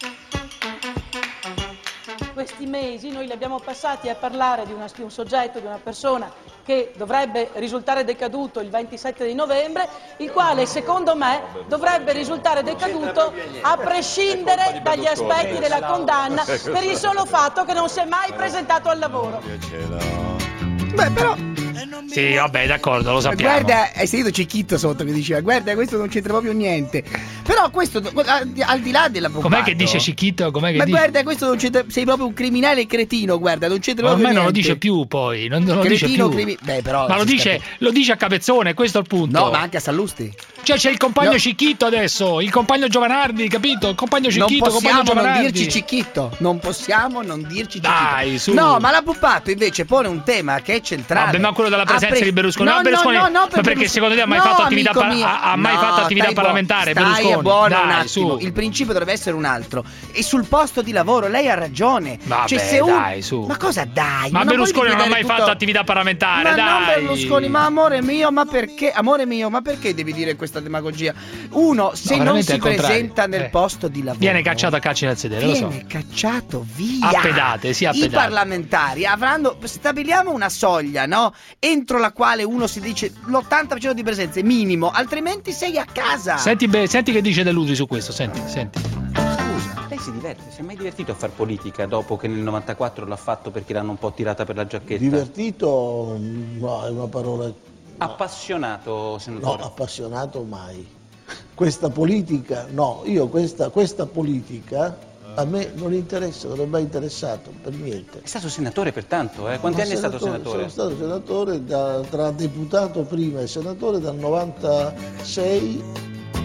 Questi mesi noi li abbiamo passati a parlare di un soggetto, di una persona che dovrebbe risultare decaduto il 27 di novembre, il quale secondo me dovrebbe risultare decaduto a prescindere dagli aspetti della condanna per il solo fatto che non si è mai presentato al lavoro. Beh, però... Sì, vabbè, d'accordo, lo sappiamo. Guarda, hai sentito Cicchitto sotto che diceva: guarda, questo non c'entra proprio niente. Però questo, al di là della Puppato, com'è che dice Cicchitto? Com'è che ma dice? Guarda, questo non c'entra, sei proprio un criminale cretino, guarda, non c'entra proprio niente. Ormai non lo dice più, poi, non lo dice più. Beh, però, ma lo dice a Capezzone, questo è il punto. No, ma anche a Sallusti. Cioè c'è il compagno Cicchitto adesso, il compagno Giovanardi, capito? Il compagno Cicchitto, compagno Giovanardi. Non dirci Cicchitto, non possiamo non dirci Cicchitto. Dai, su. No, ma la Puppato invece pone un tema che è centrale. Vabbè, ma quello della presenza di Berlusconi. No, Berlusconi, no, ma perché secondo te ha mai fatto attività parlamentare? Stai Berlusconi? buono, dai, un attimo. Il principio dovrebbe essere un altro. E sul posto di lavoro lei ha ragione. Vabbè, cioè, se dai, su. Ma cosa dai? Ma Berlusconi non ha mai fatto attività parlamentare, ma dai. No, Berlusconi, ma amore mio, ma perché? Amore mio, ma perché devi dire questa demagogia? Uno, se non si presenta nel posto di lavoro, viene cacciato a calci nel sedere, lo so. Viene cacciato via. A pedate, sì, a pedate. I parlamentari avranno, stabiliamo una soglia, no? Entro la quale uno si dice l'80% di presenze minimo, altrimenti sei a casa. Senti che dice De Ludri su questo, senti. Scusa, lei si diverte? Si è mai divertito a far politica dopo che nel 94 l'ha fatto perché l'hanno un po' tirata per la giacchetta? Divertito? No, è una parola... No. Appassionato, senatore? No, appassionato mai. Questa politica, no, io questa politica a me non interessa, non è mai interessato per niente. È stato senatore pertanto, eh? Quanti anni è stato senatore? Sono stato senatore tra deputato prima e senatore dal 96.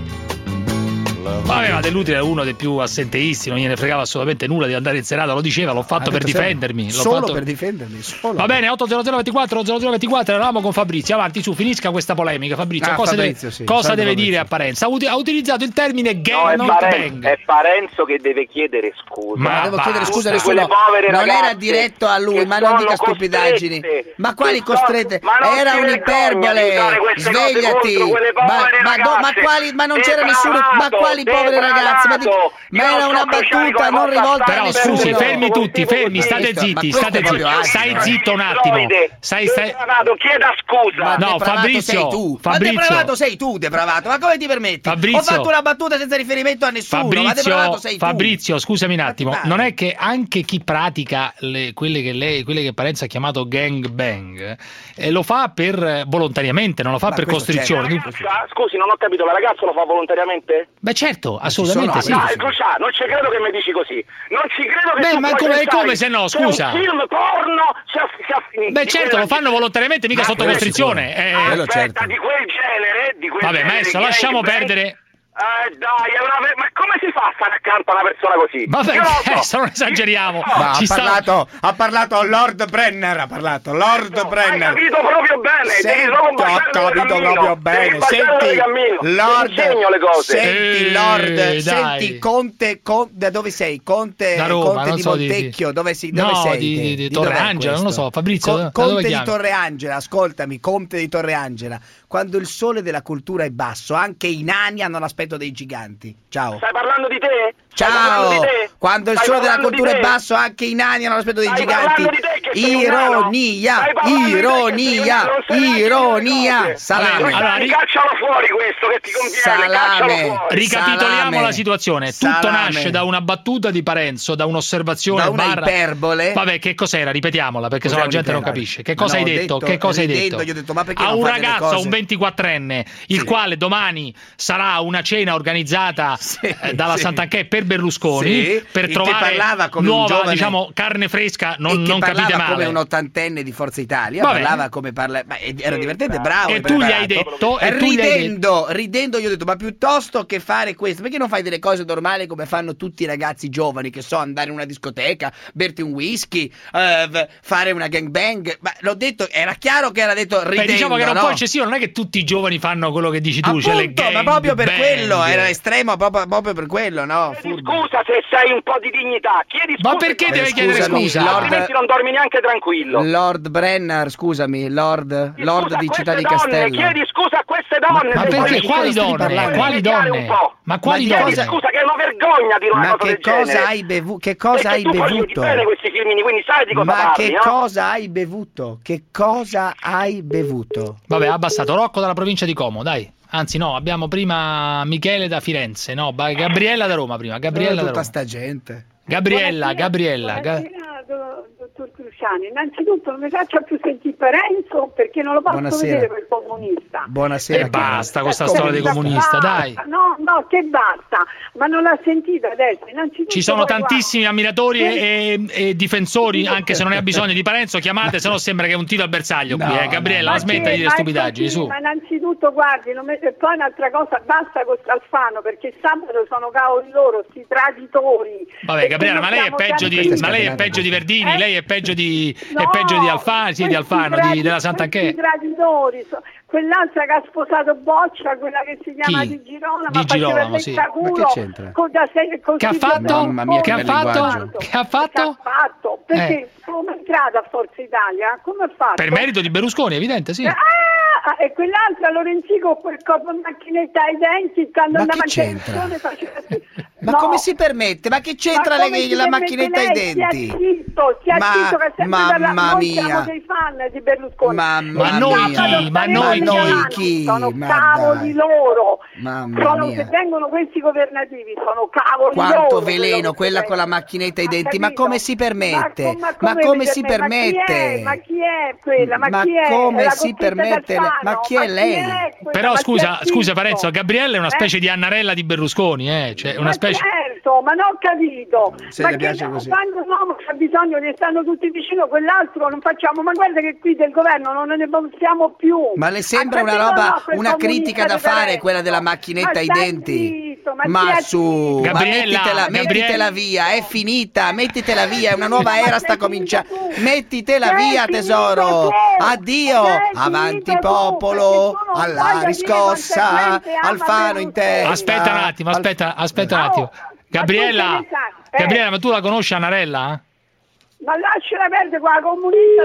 Ma De Ludri era uno dei più assenteisti, non gliene fregava assolutamente nulla di andare in Senato, lo diceva, l'ho fatto per difendermi. Per difendermi, solo. Va bene, 80024 eravamo con Fabrizio, avanti su, finisca questa polemica, Fabrizio. Cosa deve dire a Parenzo? Ha utilizzato il termine gang, no, è Parenzo che deve chiedere scusa. Ma devo chiedere scusa a nessuno. Non era diretto a lui, ma non dica stupidaggini. Ma quali costrette? Era un'iperbole. Svegliati. Ma non c'era nessuno. Ma quali povere ragazze, ma era una battuta non rivolta a nessuno. Scusi, fermi tutti, state zitti, stai zitto un attimo. Chieda scusa. No, Fabrizio. Ma depravato sei tu, depravato. Ma come ti permetti? Ho fatto una battuta senza riferimento a nessuno. Ma depravato sei tu. Fabrizio, scusami un attimo. Non è che anche chi pratica quelle che Parenzo ha chiamato gang bang lo fa per volontariamente, non lo fa per costrizione. Scusi, non ho capito, la ragazza lo fa volontariamente? Beh, certo, assolutamente sì. Dai, Crucià, non ci credo che mi dici così. Non ci credo che tu ma come se no, scusa. Un film porno sia finito. Beh, certo, lo fanno volontariamente, mica sotto costrizione. Aspetta, certo. di quel genere, Vabbè, maestro, lasciamo perdere. Dai, ma come si fa a stare accanto a una persona così? Vabbè, non esageriamo. Ha parlato Lord Brenner, Hai capito proprio bene. Ho capito proprio bene. Senti, Lord, senti, Conte, da dove sei? Conte, da Roma, Conte di Montecchio, dove sei? Di Torreangela, non lo so, Fabrizio. Conte di Torreangela, ascoltami, Conte di Torreangela. Quando il sole della cultura è basso, anche i nani hanno l'aspetto dei giganti. Ciao. Stai parlando di te? Ciao. Quando il sole della cultura è basso, anche i nani hanno l'aspetto dei giganti. Ironia. Salame. Allora, ricaccialo fuori questo che ti conviene. Salame. Ricapitoliamo la situazione. Tutto nasce da una battuta di Parenzo, da un'osservazione, da una iperbole. Vabbè, che cos'era? Ripetiamola, perché sennò la gente non capisce. Che cosa hai detto? Che cosa hai detto? Io ho detto, ma perché a un ragazzo, a un 24enne, il quale domani sarà una cena organizzata dalla Santanchè per Berlusconi, per trovare nuova, diciamo, carne fresca, non capite male. Come un ottantenne di Forza Italia, parlava come era divertente, bravo. E tu gli hai detto, ridendo gli ho detto, ma piuttosto che fare questo, perché non fai delle cose normali come fanno tutti i ragazzi giovani, che so, andare in una discoteca, berti un whisky, fare una gangbang? Ma l'ho detto, era chiaro che era detto ridendo. Diciamo che era un po' eccessivo, non è che tutti i giovani fanno quello che dici tu, appunto, cioè le gang, ma proprio per quello, era estremo proprio per quello, no? Scusa se sei un po' di dignità, chiedi scusa. Ma perché deve chiedere scusa? Altrimenti non dormi neanche tranquillo. Lord Brenner, scusami, Lord di Città di Castello. Chiedi scusa a queste donne. Ma perché? Quali donne? Quali donne? Ma quali donne? Scusa, che è una vergogna dire una cosa del genere. Che cosa hai bevuto? Bene questi crimini, quindi sai di cosa parli, che cosa hai bevuto? Che cosa hai bevuto? Vabbè, ha abbassato. Rocco dalla provincia di Como, dai. Anzi no, abbiamo prima Michele da Firenze, no, Gabriella da Roma prima, Gabriella da Roma. Tutta sta gente. Gabriella. Dottor Cruciani, innanzitutto non mi faccia più sentire Parenzo perché non lo posso vedere quel comunista. Buonasera. E basta con sta storia di comunista, dai. No, che basta, ma non l'ha sentita adesso. Innanzitutto ci sono tantissimi ammiratori e difensori, anche se non ne ha bisogno di Parenzo, chiamate, se no sembra che è un tiro al bersaglio qui, Gabriella, la smetta di dire stupidaggini, su. Ma innanzitutto guardi, e poi un'altra cosa, basta con Alfano, perché sabato sono cavoli loro, sti traditori. Vabbè, Gabriella, ma lei è peggio di Verdini, lei è peggio di Alfano, di Alfano, della Santanchè. Traditori, quell'altra che ha sposato Boccia, quella che si chiama Di Girolamo, Di Girolamo, sì. Ma che c'entra? Che ha fatto? Che ha fatto? Perché come è entrata a Forza Italia? Come ha fatto? Per merito di Berlusconi, evidente, sì. E quell'altra Lorenzico quel copo macchinetta ai denti quando ma che c'entra? Ma come si permette? Ma che c'entra la macchinetta ai denti? Sia zitto che mamma mia, siamo dei fan di Berlusconi. Ma noi chi? Sono cavoli loro. Se vengono questi governativi sono cavoli loro. Quanto veleno quella con la macchinetta ai denti. Ma come si permette? Ma come si permette? Ma chi è quella? Ma chi è? Come si permette? Ma chi è lei? Però scusa Parenzo, Gabriella è una specie di Annarella di Berlusconi, cioè una specie. Certo, ma non ho capito. Se le piace così. Quando l'uomo ha bisogno ne stanno tutti vicino, quell'altro non facciamo. Ma guarda che qui del governo non ne possiamo più. Ma le sembra una roba, una critica da fare quella della macchinetta ai denti? Ma su, Gabriella, mettitela via, è finita, mettitela via, è una nuova era sta cominciando. Mettitela via, tesoro. Addio, avanti popolo, alla riscossa, Alfano in testa. Aspetta un attimo. Gabriella, ma tu la conosci Annarella? Ma lasciala perdere qua, comunista,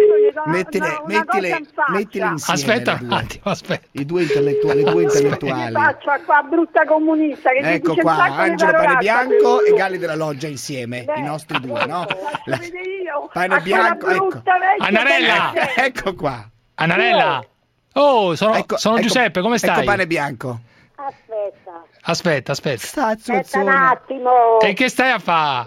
mettili insieme. Aspetta un attimo, I due intellettuali. Faccia qua, brutta comunista. Che ecco qua, Angelo Pane Bianco e Galli della Loggia insieme, i nostri due, no? Pane Bianco, ecco. Annarella, ecco qua. Annarella. Oh, sono Giuseppe, come stai? Ecco Pane Bianco. Aspetta. Aspetta un attimo. E che stai a fare?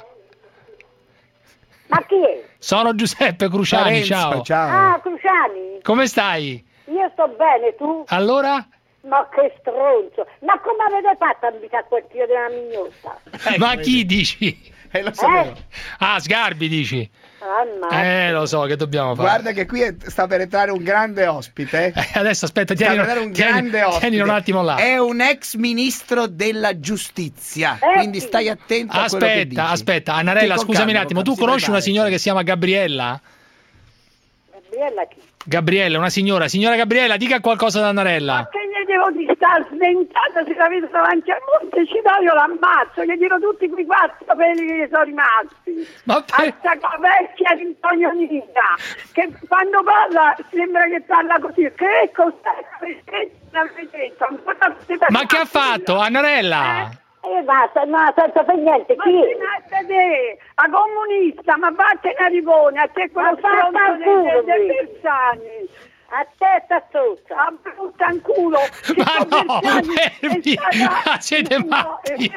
Ma chi è? Sono Giuseppe Cruciani, ciao. Ah, Cruciani. Come stai? Io sto bene, tu? Allora? Ma che stronzo! Ma come avete fatto a invitare quel figlio della mignotta? Ma chi dici? Lo sapevo. Ah, Sgarbi dici? Lo so, che dobbiamo fare? Guarda che qui sta per entrare un grande ospite. Adesso aspetta, tieni un attimo là. È un ex ministro della giustizia, quindi stai attento a quello che dici. Aspetta, Annarella, scusami un attimo, tu conosci una signora che si chiama Gabriella? Gabriella chi? Gabriella, una signora. Signora Gabriella, dica qualcosa da Annarella. Ma che gli devo di star sventata, se la vedo davanti al Montecitorio l'ammazzo, gli dirò tutti quei 4 peli che gli sono rimasti. Ma a sta vecchia rincoglionita, che quando parla sembra che parla così. Che cos'è? Ma che ha fatto, Annarella? Basta, no, senza per niente, chi? Ma te, a comunista, ma vattene a Rivone, a te quello stronzo dei Bersani. A te tazzuzza. A brutta in culo. Ma no, ma siete matti.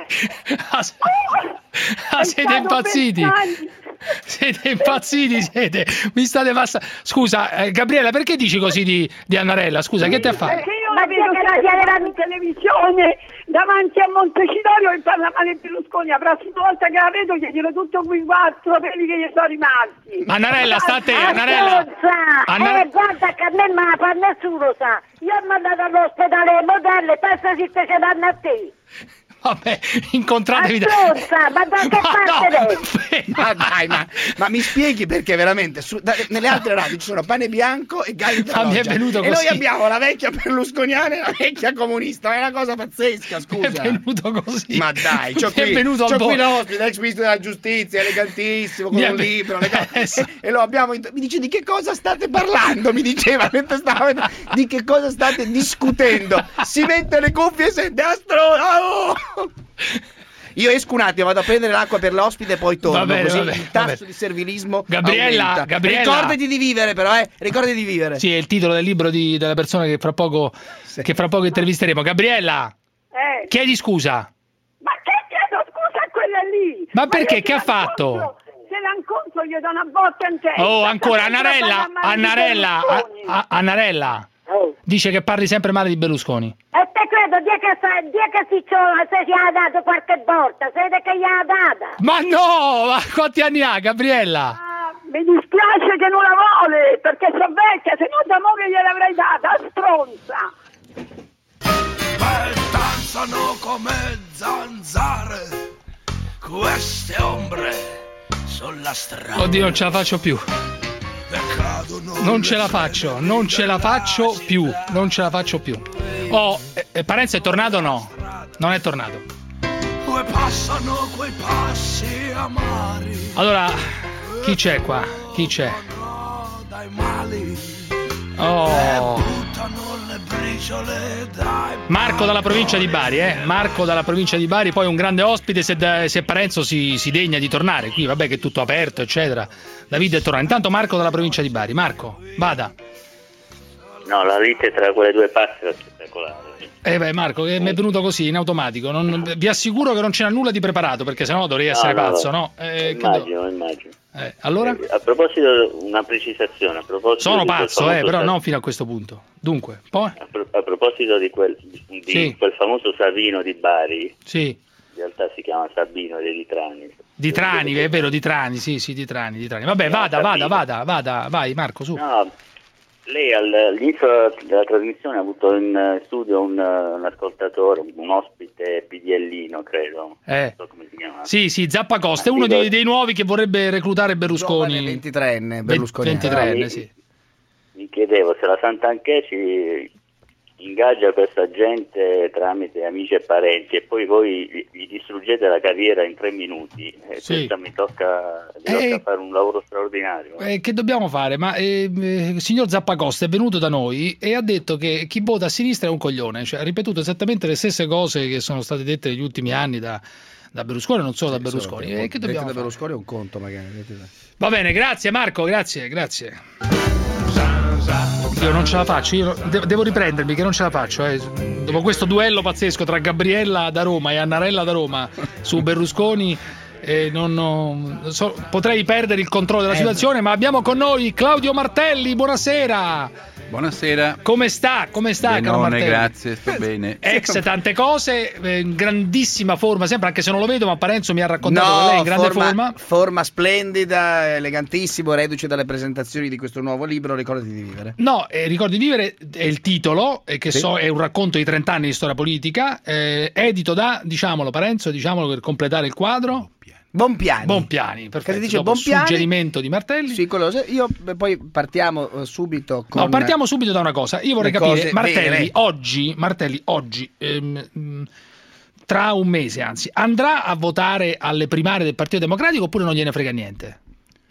Siete impazziti. Siete impazziti, siete. Mi state passando. Scusa, Gabriella, perché dici così di Annarella? Scusa, che ti ha fatto? Perché io la vedo in televisione davanti a Montecitorio e parla male Berlusconi. La prossima volta che la vedo gli dirò tutto quei 4 peli che gli sono rimasti. Ma Annarella, sta a te, Annarella. Guarda che a me non la fa nessuno, sa. Io ho mandato all'ospedale le modelle, pensa si ce danno a te. Vabbè, incontratevi ma da che parte ma dai, ma mi spieghi perché veramente nelle altre radio ci sono Pane Bianco e Galli mi è venuto e così. Noi abbiamo la vecchia berlusconiana e la vecchia comunista, ma è una cosa pazzesca, scusa. Mi è venuto così. Ma dai, c'ho qui l'ospite, ex ministro della giustizia, elegantissimo, con un libro, e lo abbiamo mi dice di che cosa state parlando, mi diceva mentre stavo di che cosa state discutendo. Si mette le cuffie e sente Io esco un attimo, vado a prendere l'acqua per l'ospite e poi torno. Così il tasso di servilismo Gabriella, ricordati di vivere, però, ricordati di vivere. Sì, è il titolo del libro della persona che fra poco intervisteremo. Gabriella, chiedi scusa. Ma che chiedo scusa a quella lì? Ma perché? Che ha fatto? Se la incontro gli do una botta in testa. Oh, ancora, Annarella. Dice che parli sempre male di Berlusconi. E te credo, che se gli ha dato qualche volta, siete che gli ha data. Ma no, ma quanti anni ha, Gabriella? Mi dispiace che non la vuole, perché sono vecchia, se no da mo' che gliel'avrei data, stronza. Danzano come zanzare queste ombre sulla strada. Oddio, non ce la faccio più. Non ce la faccio più. Oh, Parenzo è tornato o no? Non è tornato. Dove passano quei passi amari. Allora, chi c'è qua? Chi c'è? Dai mali. Oh. Marco dalla provincia di Bari, Marco dalla provincia di Bari, poi un grande ospite se Parenzo si degna di tornare qui, vabbè che è tutto aperto, eccetera. David è tornato. Intanto Marco dalla provincia di Bari. Marco, vada. No, la lite tra quelle due parti è spettacolare. Marco, che mi è venuto così in automatico. Vi assicuro che non c'era nulla di preparato, perché sennò dovrei essere pazzo, no? Immagino. Allora? A proposito, una precisazione. Sono pazzo, però non fino a questo punto. Dunque, poi? A proposito di quel famoso Savino di Bari. Sì. In realtà si chiama Sabino dei Trani. Di Trani, è vero, di Trani, sì, di Trani. Vabbè, vada, vai Marco, su. No, lei all'inizio della trasmissione ha avuto in studio un ascoltatore, un ospite PDLino, credo. Non so come si chiama. Sì, Zappacosta, è uno dei nuovi che vorrebbe reclutare Berlusconi. 23enne, Berlusconi. 23enne, sì. Mi chiedevo se la Santanchè ci ingaggia questa gente tramite amici e parenti e poi voi gli distruggete la carriera in 3 minuti e questa mi tocca fare un lavoro straordinario. Che dobbiamo fare? Ma il signor Zappacosta è venuto da noi e ha detto che chi vota a sinistra è un coglione, cioè ha ripetuto esattamente le stesse cose che sono state dette negli ultimi anni da Berlusconi, non solo da Berlusconi. Che dobbiamo fare? Berlusconi è un conto magari. Va bene, grazie Marco, grazie. Io non ce la faccio, io devo riprendermi che non ce la faccio. Dopo questo duello pazzesco tra Gabriella da Roma e Annarella da Roma su Berlusconi, potrei perdere il controllo della situazione, ma abbiamo con noi Claudio Martelli, buonasera. Buonasera. Come sta, caro Martelli? Grazie, sto bene. Ex tante cose, in grandissima forma, sempre, anche se non lo vedo, ma Parenzo mi ha raccontato che lei è in grande forma. Forma splendida, elegantissimo, reduce dalle presentazioni di questo nuovo libro, Ricordati di vivere. No, Ricordi di vivere è il titolo, che Sì. è un racconto di 30 anni di storia politica, edito da, diciamolo Parenzo, per completare il quadro. Bonpiani, perfetto. Che si dice Dopo Bonpiani, suggerimento di Martelli. Sì, io poi partiamo subito con... No, partiamo subito da una cosa. Io vorrei capire, Martelli oggi, tra un mese anzi, andrà a votare alle primarie del Partito Democratico oppure non gliene frega niente?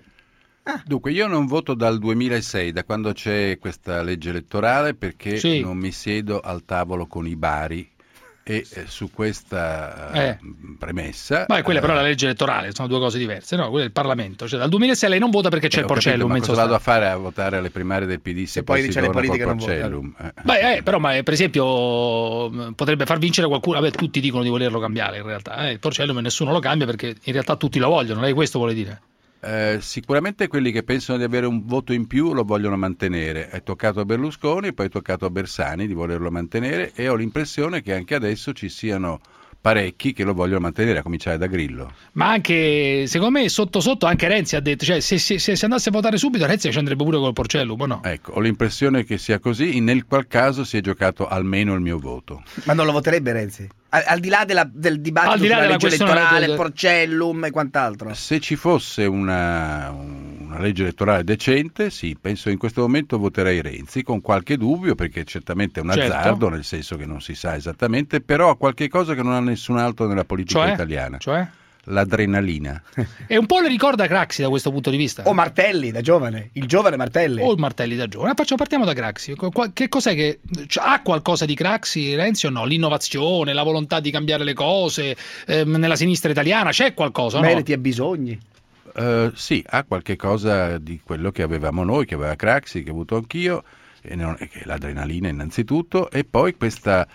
Dunque, io non voto dal 2006, da quando c'è questa legge elettorale, perché non mi siedo al tavolo con i bari. E su questa premessa... Ma quella però è la legge elettorale, sono due cose diverse, no? Quello è il Parlamento. Cioè, dal 2006 lei non vota perché c'è il Porcellum. Ma cosa vado a fare a votare alle primarie del PD se poi si torna col Porcellum? Però, per esempio, potrebbe far vincere qualcuno. Vabbè, tutti dicono di volerlo cambiare in realtà. Il Porcellum nessuno lo cambia perché in realtà tutti lo vogliono. Lei questo vuole dire? Sicuramente quelli che pensano di avere un voto in più lo vogliono mantenere. È toccato a Berlusconi, poi è toccato a Bersani di volerlo mantenere, e ho l'impressione che anche adesso ci siano parecchi che lo vogliono mantenere, a cominciare da Grillo. Ma anche, secondo me, sotto anche Renzi ha detto, cioè se andasse a votare subito Renzi ci andrebbe pure col Porcellum, o no? Ecco, ho l'impressione che sia così, nel qual caso si è giocato almeno il mio voto. Ma non lo voterebbe Renzi? Al di là del dibattito sulla legge elettorale, Porcellum e quant'altro. Se ci fosse una legge elettorale decente, sì, penso in questo momento voterei Renzi, con qualche dubbio, perché certamente è un azzardo, nel senso che non si sa esattamente, però ha qualche cosa che non ha nessun altro nella politica italiana. Cioè? L'adrenalina. E un po' le ricorda Craxi da questo punto di vista. O Martelli da giovane, il giovane Martelli. O il Martelli da giovane. Partiamo da Craxi. Che cos'è che ha qualcosa di Craxi, Renzi, o no? L'innovazione, la volontà di cambiare le cose nella sinistra italiana, c'è qualcosa? Meriti e bisogni. Sì, ha qualche cosa di quello che avevamo noi, che aveva Craxi, che ho avuto anch'io, che è l'adrenalina innanzitutto, e poi questa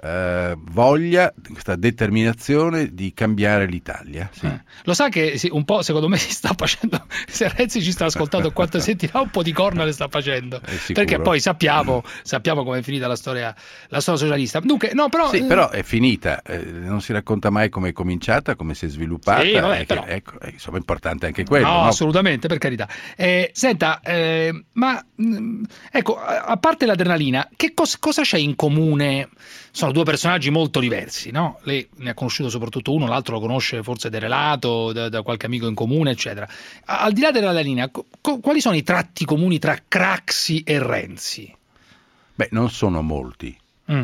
voglia, questa determinazione di cambiare l'Italia. Sì. Lo sa che un po' secondo me si sta facendo, se Renzi ci sta ascoltando quante settimane, un po' di corna le sta facendo, perché poi sappiamo come è finita la storia socialista. Dunque, no, però sì, però è finita, non si racconta mai come è cominciata, come si è sviluppata. Sì, vabbè, però... ecco, insomma, è importante anche quello. No, assolutamente, per carità. Senta, ma ecco, a parte l'adrenalina, che cosa c'è in comune? Sono due personaggi molto diversi, no? Lei ne ha conosciuto soprattutto uno, l'altro lo conosce forse da relato, da qualche amico in comune, eccetera. Al di là dell'adrenalina, quali sono i tratti comuni tra Craxi e Renzi? Beh, non sono molti.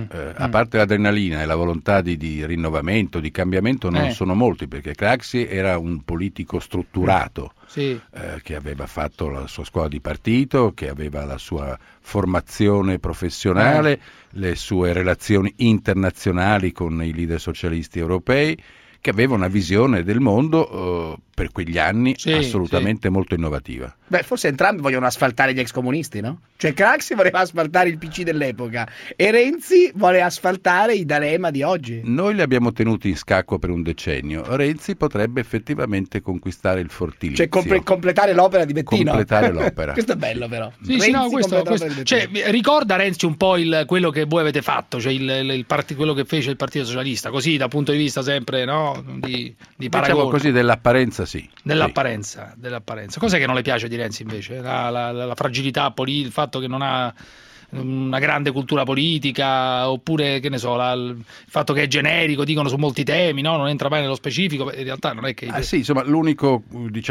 A parte l'adrenalina e la volontà di rinnovamento, di cambiamento, non sono molti, perché Craxi era un politico strutturato, che aveva fatto la sua scuola di partito, che aveva la sua formazione professionale, le sue relazioni internazionali con i leader socialisti europei, che aveva una visione del mondo per quegli anni assolutamente molto innovativa. Beh, forse entrambi vogliono asfaltare gli ex comunisti, no? Cioè Craxi voleva asfaltare il PC dell'epoca e Renzi vuole asfaltare i D'Alema di oggi. Noi li abbiamo tenuti in scacco per un decennio. Renzi potrebbe effettivamente conquistare il fortilizio. Cioè completare l'opera di Bettino. Completare l'opera. Questo è bello però. Sì, no, questo. Cioè, ricorda Renzi un po' quello che voi avete fatto, cioè quello che fece il Partito Socialista, così dal punto di vista sempre, no? Di paragone. Diciamo così, dell'apparenza sì. Dell'apparenza. Cos'è che non le piace di Renzi invece? La fragilità politica, il fatto che non ha una grande cultura politica, oppure che ne so, il fatto che è generico, dicono su molti temi, no? Non entra mai nello specifico, in realtà non è che... sì, insomma, l'unico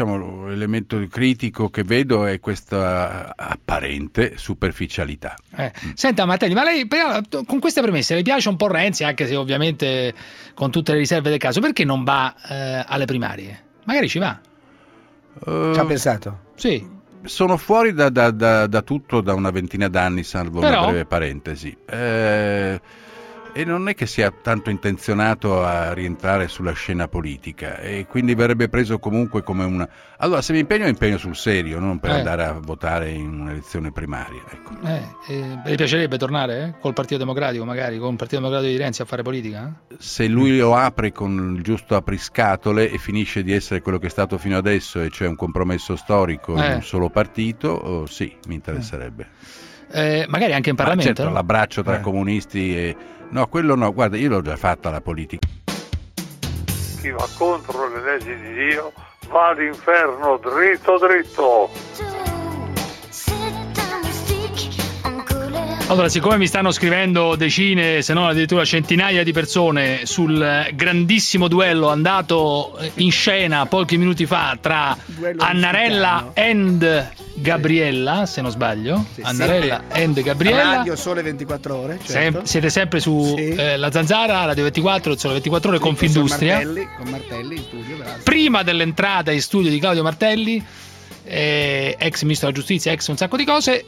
elemento critico che vedo è questa apparente superficialità. Senta Martelli, ma lei con queste premesse le piace un po' Renzi, anche se ovviamente con tutte le riserve del caso, perché non va alle primarie? Magari ci va. Ci ha pensato? Sì. Sono fuori da tutto da una ventina d'anni, salvo una breve parentesi. E non è che sia tanto intenzionato a rientrare sulla scena politica, e quindi verrebbe preso comunque come una... Allora, se mi impegno sul serio, non per andare a votare in un'elezione primaria. Ecco. Le piacerebbe tornare col Partito Democratico, magari con il Partito Democratico di Renzi, a fare politica? Se lui lo apre con il giusto apriscatole e finisce di essere quello che è stato fino adesso, e cioè un compromesso storico in un solo partito, sì, mi interesserebbe. magari anche in Parlamento. Certo, l'abbraccio tra comunisti e... No, quello no, guarda, io l'ho già fatta la politica. Chi va contro le leggi di Dio va all'inferno dritto dritto. Allora, siccome mi stanno scrivendo decine, se non addirittura centinaia di persone sul grandissimo duello andato in scena pochi minuti fa tra Annarella and Gabriella, se non sbaglio, Annarella and Gabriella. Radio Sole 24 Ore, certo. Siete sempre su La Zanzara, Radio 24, Sole 24 Ore, Confindustria. Con Martelli in studio, grazie. Prima dell'entrata in studio di Claudio Martelli, ex ministro della giustizia, ex un sacco di cose,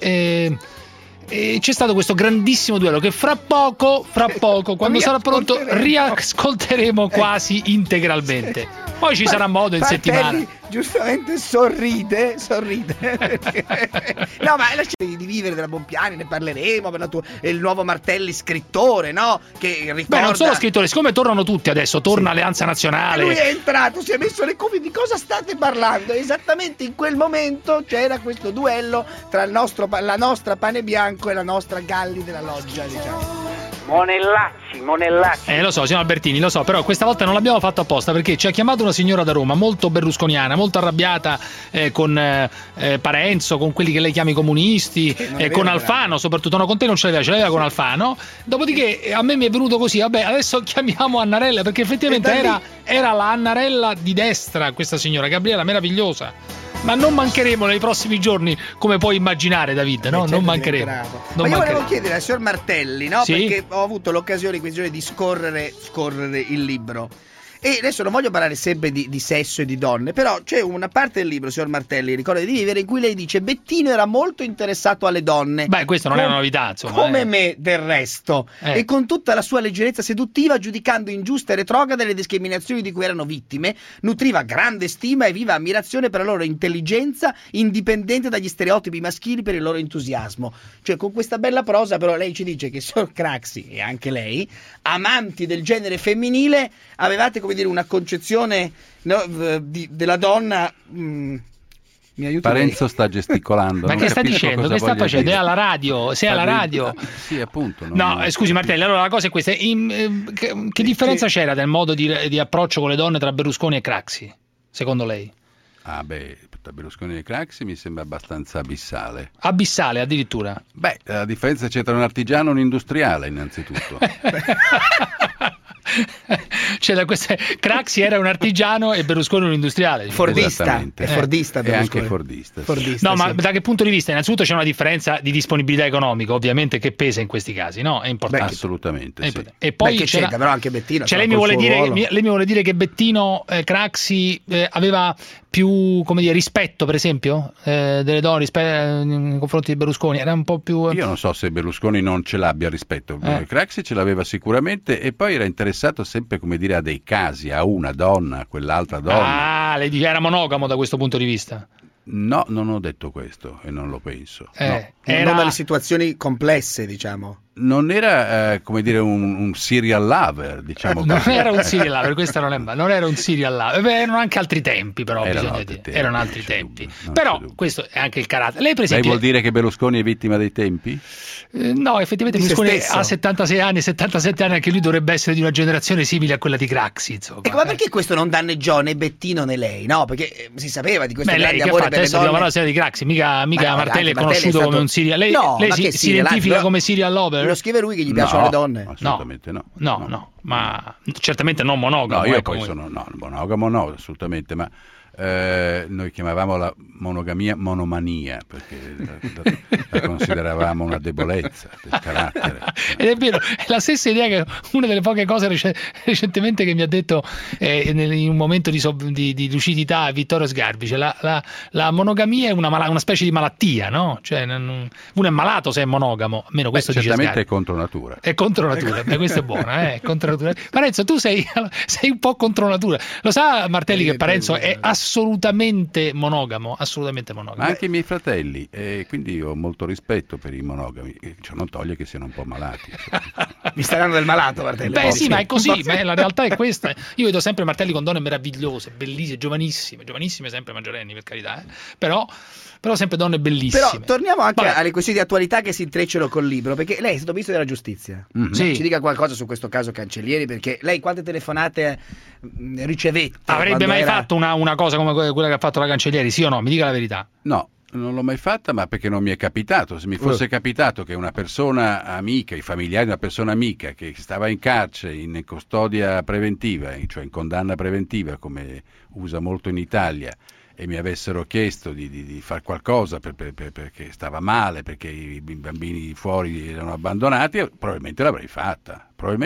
e c'è stato questo grandissimo duello che fra poco quando sarà pronto riascolteremo quasi integralmente. Poi ci sarà modo in settimana. Giustamente sorride perché... No, ma lasciate di vivere della Bompiani, ne parleremo per il nuovo Martelli scrittore, no? Che ricorda... Beh, non solo scrittore, siccome tornano tutti adesso, torna Alleanza Nazionale. Lui è entrato, si è messo le cuffie, di cosa state parlando? Esattamente in quel momento c'era questo duello tra la nostra Pane Bianco e la nostra Galli della Loggia, diciamo. Monellacci. Lo so, signor Albertini, lo so, però questa volta non l'abbiamo fatto apposta perché ci ha chiamato una signora da Roma molto berlusconiana, molto arrabbiata con Parenzo, con quelli che lei chiama i comunisti, con Alfano, soprattutto. No, con te non ce l'aveva con Alfano. Dopodiché a me mi è venuto così, vabbè, adesso chiamiamo Annarella, perché effettivamente era la Annarella di destra, questa signora Gabriella, meravigliosa. Ma non mancheremo nei prossimi giorni, come puoi immaginare, David, no? Non mancheremo. Ma io volevo chiedere al signor Martelli, no? Sì? Perché ho avuto l'occasione in questi giorni di scorrere il libro. E adesso non voglio parlare sempre di sesso e di donne, però c'è una parte del libro, signor Martelli, Ricorda di vivere, in cui lei dice Bettino era molto interessato alle donne. Beh, questo non è una novità, insomma. Come me, del resto. E con tutta la sua leggerezza seduttiva, giudicando ingiuste e retrograde le discriminazioni di cui erano vittime, nutriva grande stima e viva ammirazione per la loro intelligenza, indipendente dagli stereotipi maschili, per il loro entusiasmo. Cioè, con questa bella prosa, però, lei ci dice che il signor Craxi, e anche lei, amanti del genere femminile, avevate, come dire, una concezione della donna. Mi aiuta Parenzo sta gesticolando. Ma che sta dicendo? Che sta facendo? È alla radio? Sei alla radio? Sì, appunto. Scusi Martelli, allora la cosa è questa. Che differenza c'era del modo di approccio con le donne tra Berlusconi e Craxi, secondo lei? Ah beh, tra Berlusconi e Craxi mi sembra abbastanza abissale. Abissale addirittura? Beh, la differenza c'è tra un artigiano e un industriale, innanzitutto. Cioè, Craxi era un artigiano e Berlusconi un industriale. Fordista, è fordista e anche fordista. No, ma da che punto di vista? Innanzitutto c'è una differenza di disponibilità economica, ovviamente, che pesa in questi casi, no? È importante. Assolutamente, sì. E poi però anche Bettino. Cioè, lei mi vuole dire che Bettino Craxi aveva più, come dire, rispetto, per esempio, delle donne nei confronti di Berlusconi? Era un po' più... Io non so se Berlusconi non ce l'abbia rispetto. Craxi ce l'aveva sicuramente, e poi era interessato sempre, come dire, a dei casi, a una donna, a quell'altra donna. Ah, lei dice era monogamo da questo punto di vista? No, non ho detto questo e non lo penso. Non dalle situazioni complesse, diciamo. Non era, come dire, un serial lover, diciamo. Non era un serial lover, questa non era un serial lover. Beh, erano anche altri tempi, però erano altri tempi. Però questo è anche il carattere. Lei, per esempio, vuol dire che Berlusconi è vittima dei tempi? No, effettivamente Berlusconi ha 76 anni, 77 anni, anche lui dovrebbe essere di una generazione simile a quella di Craxi, insomma. Ecco, ma perché questo non danneggiò né Bettino né lei? No, perché si sapeva di questo grande amore per le donne. Adesso dobbiamo parlare di Craxi, mica Martelli è conosciuto come un serial. Lei si identifica come serial lover? Lo scrive lui che gli piacciono le donne? Assolutamente no. No, ma certamente non monogamo. No, io poi sono monogamo, no, assolutamente, ma noi chiamavamo la monogamia monomania, perché la consideravamo una debolezza del carattere. Ed è vero, è la stessa idea che una delle poche cose recentemente che mi ha detto in un momento di lucidità Vittorio Sgarbice. La monogamia è una specie di malattia, no? Cioè, uno è malato se è monogamo, almeno questo dice certamente Sgarbice. È contro natura. È contro natura, questo è buono, è contro natura. Parenzo, tu sei un po' contro natura. Lo sa Martelli che Parenzo è assolutamente monogamo, assolutamente monogamo. Ma anche i miei fratelli, quindi ho molto rispetto per i monogami, cioè non toglie che siano un po' malati. Mi stai dando del malato, Martelli. Beh sì, ma è così, la realtà è questa. Io vedo sempre martelli con donne meravigliose, bellissime, giovanissime sempre maggiorenni, per carità, però sempre donne bellissime. Però torniamo anche alle questioni di attualità che si intrecciano col libro, perché lei è stato ministro della giustizia. Sì. Ci dica qualcosa su questo caso Cancellieri, perché lei quante telefonate ricevette? Avrebbe mai fatto una cosa come quella che ha fatto la Cancellieri, sì o no? Mi dica la verità. No. Non l'ho mai fatta, ma perché non mi è capitato. Se mi fosse capitato che una persona amica, i familiari di una persona amica che stava in carcere, in custodia preventiva, cioè in condanna preventiva, come usa molto in Italia, e mi avessero chiesto di fare qualcosa perché stava male, perché i bambini fuori erano abbandonati, probabilmente l'avrei fatta.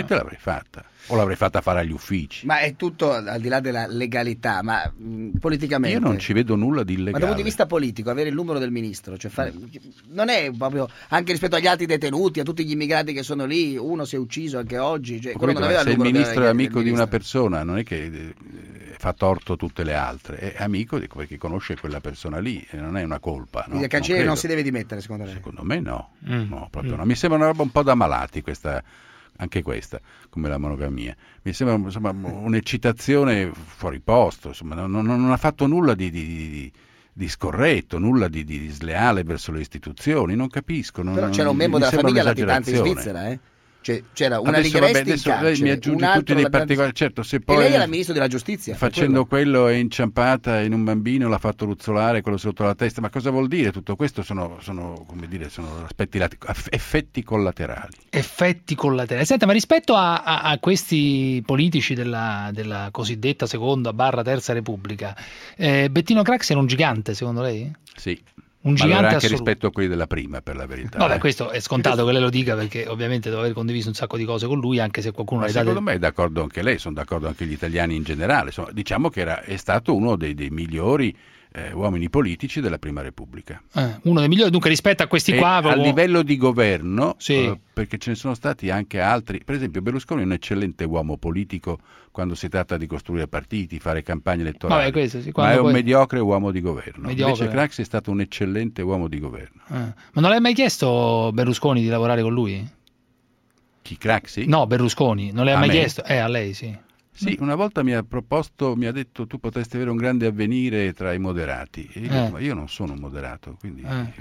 O l'avrei fatta fare agli uffici. Ma è tutto al di là della legalità, ma politicamente... Io non ci vedo nulla di illegale. Ma dal punto di vista politico, avere il numero del ministro, cioè non è proprio, anche rispetto agli altri detenuti, a tutti gli immigrati che sono lì, uno si è ucciso anche oggi. Cioè, se il ministro è amico di una persona, non è che fa torto tutte le altre, è amico perché conosce quella persona lì, e non è una colpa. Quindi il Cancellieri non si deve dimettere, secondo lei? Secondo me no, no, proprio no. Mi sembra una roba un po' da malati anche questa, come la monogamia. Mi sembra un'eccitazione fuori posto, insomma, non ha fatto nulla di scorretto, nulla di sleale verso le istituzioni, non capisco. Però c'era un membro della famiglia latitante in Svizzera, Cioè, c'era una Ligresti in carcere, lei mi aggiunge tutti dei particolari, certo, se poi e lei era ministro della giustizia. Facendo quello è inciampata in un bambino, l'ha fatto ruzzolare quello sotto la testa, ma cosa vuol dire tutto questo? Sono come dire, sono effetti collaterali. Effetti collaterali. Senta, ma rispetto a questi politici della cosiddetta seconda / terza Repubblica, Bettino Craxi era un gigante, secondo lei? Sì. Un gigante anche rispetto a quelli della prima, per la verità. Vabbè, questo è scontato che lei lo dica, perché ovviamente deve aver condiviso un sacco di cose con lui, anche se qualcuno ma secondo me è d'accordo anche lei, sono d'accordo anche gli italiani in generale. Insomma, diciamo che è stato uno dei migliori uomini politici della Prima Repubblica. Uno dei migliori, dunque, rispetto a questi qua. A livello di governo, sì. Perché ce ne sono stati anche altri. Per esempio Berlusconi è un eccellente uomo politico quando si tratta di costruire partiti, fare campagne elettorali. Vabbè, questo, sì, ma è un mediocre uomo di governo. Invece Craxi è stato un eccellente uomo di governo. Ma non l'hai mai chiesto Berlusconi di lavorare con lui? Chi, Craxi? No, Berlusconi, non le ha mai chiesto? A lei sì. Sì, una volta mi ha detto tu potresti avere un grande avvenire tra i moderati. E io ho detto, ma io non sono un moderato, quindi...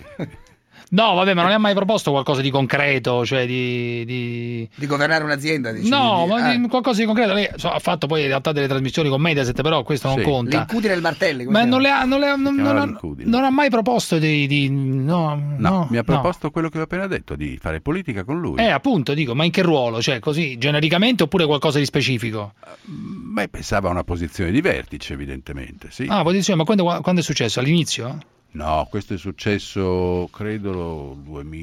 No, vabbè, ma non le ha mai proposto qualcosa di concreto, cioè di governare un'azienda? No, ma qualcosa di concreto. Lei ha fatto poi in realtà delle trasmissioni con Mediaset, però questo non conta. L'incudine del Martelli. Ma non ha mai proposto No, mi ha proposto quello che ho appena detto, di fare politica con lui. Appunto, dico, ma in che ruolo? Cioè, così, genericamente, oppure qualcosa di specifico? Beh, pensava a una posizione di vertice, evidentemente, sì. Posizione, ma quando è successo? All'inizio? No, questo è successo credo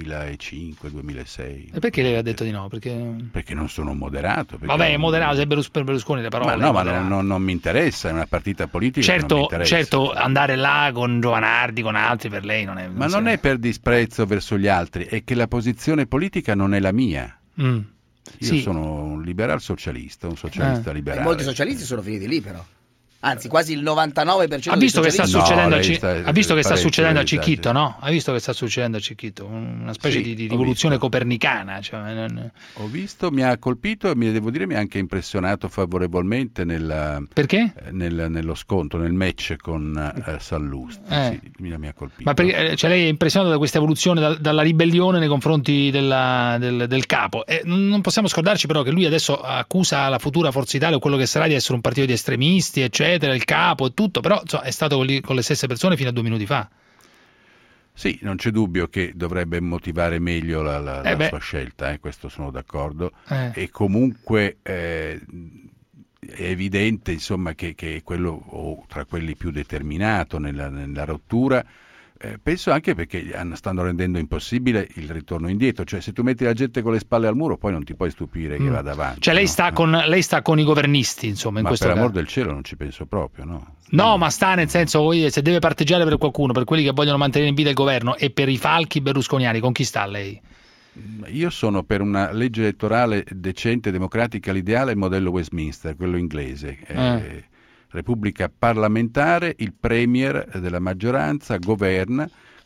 2005-2006. E perché lei ha detto di no? Perché non sono moderato. Vabbè, moderato, se per Berlusconi le parole. Ma no, ma non mi interessa, è una partita politica. Certo, andare là con Giovanardi, con altri, per lei non è. Non è per disprezzo verso gli altri, è che la posizione politica non è la mia. Io sono un liberal socialista, un socialista liberale. E molti socialisti sono finiti lì, però. Anzi, quasi il 99%. Ha visto che sta succedendo sta succedendo a Cicchitto, no? Ha visto che sta succedendo a Cicchitto, una specie di rivoluzione copernicana. Cioè, Ho visto, mi ha colpito e mi ha anche impressionato favorevolmente perché? Nello scontro, nel match con Sallusti. Sì, mi ha colpito. Ma perché, lei è impressionato da questa evoluzione, dalla ribellione nei confronti del capo. Non possiamo scordarci però che lui adesso accusa la futura Forza Italia o quello che sarà di essere un partito di estremisti, eccetera. Il capo e tutto, però è stato con le stesse persone fino a 2 minuti fa. Sì, non c'è dubbio che dovrebbe motivare meglio la sua scelta, questo sono d'accordo. E comunque è evidente, insomma, che è quello, o tra quelli più determinato nella rottura. Penso anche perché stanno rendendo impossibile il ritorno indietro, cioè se tu metti la gente con le spalle al muro poi non ti puoi stupire che vada avanti. Cioè lei sta con i governisti, insomma, in questo caso. Ma per amor del cielo non ci penso proprio, no? No, ma sta nel senso, se deve parteggiare per qualcuno, per quelli che vogliono mantenere in vita il governo e per i falchi berlusconiani, con chi sta lei? Io sono per una legge elettorale decente, democratica, l'ideale è il modello Westminster, quello inglese. Repubblica parlamentare, il premier della maggioranza governa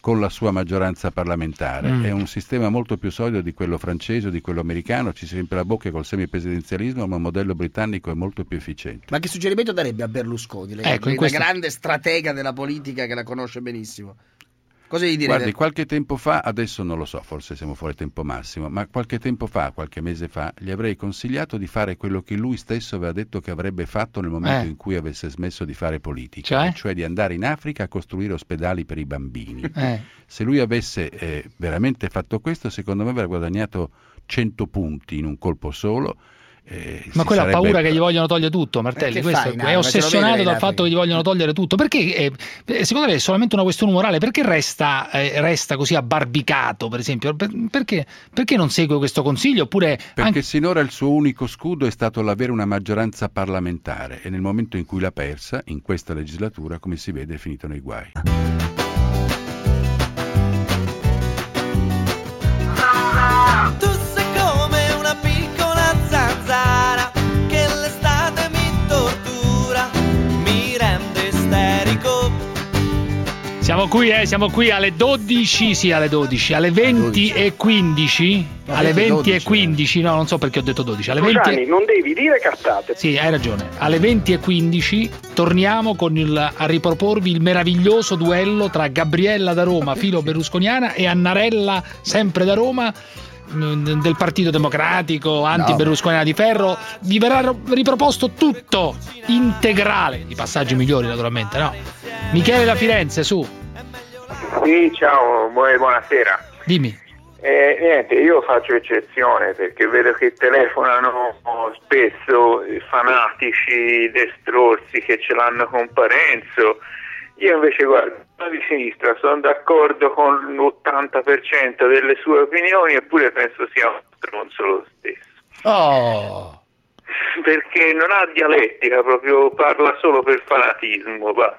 con la sua maggioranza parlamentare. È un sistema molto più solido di quello francese o di quello americano, ci si riempie la bocca col semipresidenzialismo, ma il modello britannico è molto più efficiente. Ma che suggerimento darebbe a Berlusconi, la grande stratega della politica che la conosce benissimo? Cosa gli direte? Guardi, qualche tempo fa, adesso non lo so, forse siamo fuori tempo massimo, ma qualche tempo fa, qualche mese fa, gli avrei consigliato di fare quello che lui stesso aveva detto che avrebbe fatto nel momento in cui avesse smesso di fare politica, cioè di andare in Africa a costruire ospedali per i bambini. Se lui avesse veramente fatto questo, secondo me avrebbe guadagnato 100 punti in un colpo solo. Ma quella ha paura che gli vogliono togliere tutto, Martelli, questo è ossessionato dal fatto che gli vogliono togliere tutto. Perché secondo lei è solamente una questione morale? Perché resta così abbarbicato, per esempio? Perché non segue questo consiglio? Oppure perché sinora il suo unico scudo è stato l'avere una maggioranza parlamentare e nel momento in cui l'ha persa, in questa legislatura, come si vede, è finito nei guai. Siamo qui alle 12, alle 20:15, alle 20:15, no, non so perché ho detto 12, alle 20. Non devi dire cazzate. Sì, hai ragione. Alle 20:15 torniamo a riproporvi il meraviglioso duello tra Gabriella da Roma, filo berlusconiana, e Annarella, sempre da Roma, del Partito Democratico, anti-berlusconiana di ferro. Vi verrà riproposto tutto integrale, i passaggi migliori naturalmente, no? Michele da Firenze, su. Sì, ciao, buonasera. Dimmi. Niente, io faccio eccezione perché vedo che telefonano spesso fanatici destrorsi che ce l'hanno con Parenzo. Io invece, guarda, di sinistra sono d'accordo con l'80% delle sue opinioni, eppure penso sia un stronzo lo stesso. Perché non ha dialettica, proprio parla solo per fanatismo, basta.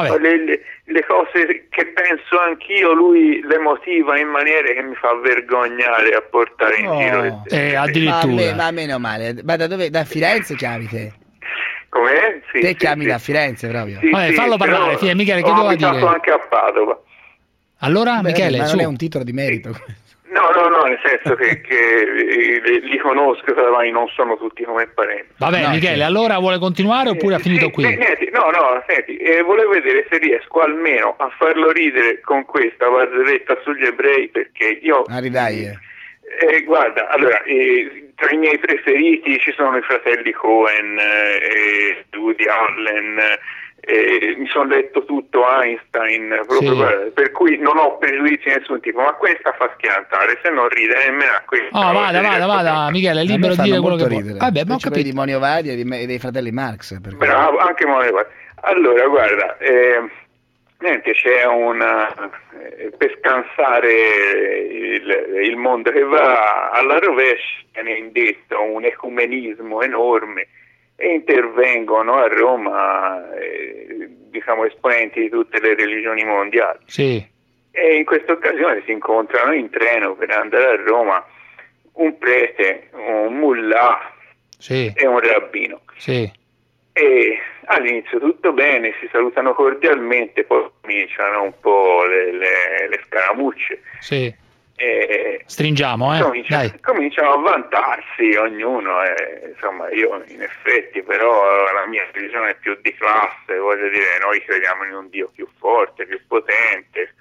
Le cose che penso anch'io lui le motiva in maniere che mi fa vergognare a portare in giro addirittura. Ma meno male. Ma da dove? Da Firenze chiami te? Come? Sì, te chiami da Firenze proprio. Fallo parlare, Michele, che doveva dire? Anche a Padova. Allora, Michele, ma non è un titolo di merito. No, nel senso che li conosco, ma non sono tutti come parenti. Vabbè, Michele, allora vuole continuare oppure ha finito qui? Senti, volevo vedere se riesco almeno a farlo ridere con questa barzelletta sugli ebrei, perché io... guarda, allora, tra i miei preferiti ci sono i fratelli Cohen, Woody Allen... mi sono letto tutto Einstein, proprio per cui non ho pregiudizi di nessun tipo, ma questa fa schiantare, se non ride nemmeno a questo. Vada, Michele, è libero di dire quello che vuole. Vabbè, ma ho capito. Di Monio Varia e dei fratelli Marx. Bravo, anche Monio Varia. Allora, guarda, niente, c'è per scansare il mondo che va alla rovescia, viene indetto un ecumenismo enorme, e intervengono a Roma esponenti di tutte le religioni mondiali. Sì. E in questa occasione si incontrano in treno per andare a Roma un prete, un mullah e un rabbino. Sì. E all'inizio tutto bene, si salutano cordialmente, poi cominciano un po' le scaramucce. Sì. Stringiamo, cominciano a vantarsi ognuno, insomma, io in effetti però la mia religione è più di classe, voglio dire, noi crediamo in un Dio più forte, più potente,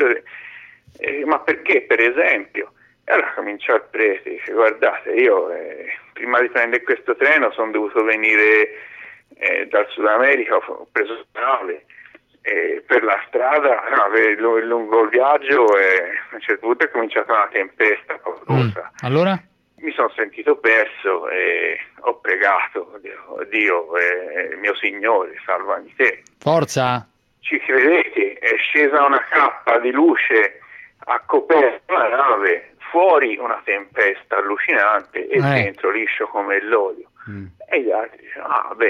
ma perché, per esempio? E allora comincia il prete, dice: guardate, io prima di prendere questo treno sono dovuto venire dal Sud America, ho preso nave, per la strada, lungo il viaggio, a un certo punto è cominciata una tempesta paurosa. Allora? Mi sono sentito perso e ho pregato Dio, mio Signore, salvami te. Forza! Ci credete? È scesa una cappa di luce, ha coperto la nave, fuori una tempesta allucinante e dentro liscio come l'olio. E gli altri dicono: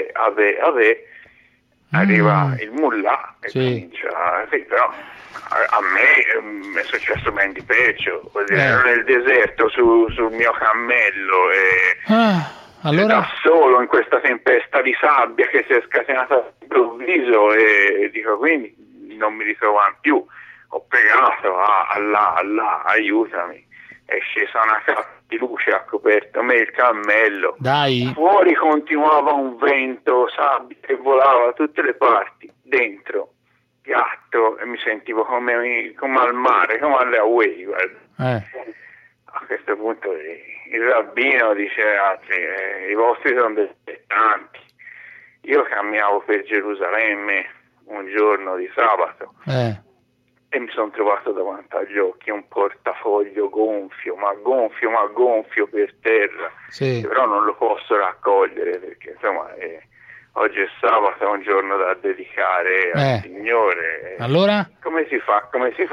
arriva il mullah e comincia, però a me è successo ben di peggio, ero nel deserto sul mio cammello allora? Da solo in questa tempesta di sabbia che si è scatenata all'improvviso, e dico, quindi non mi ritrovano più. ho pregato, Allah, aiutami. È scesa una cappa di luce, ha coperto me il cammello. Dai. Fuori continuava un vento, sabbia che volava da tutte le parti. Dentro, piatto, e mi sentivo come al mare, come alle Hawaii, guarda. A questo punto il rabbino dice ai altri, i vostri sono dilettanti. Io camminavo per Gerusalemme un giorno di sabato e mi sono trovato davanti agli occhi un portafoglio gonfio per terra, però non lo posso raccogliere perché insomma oggi è sabato, è un giorno da dedicare al Signore. Allora? Come si fa?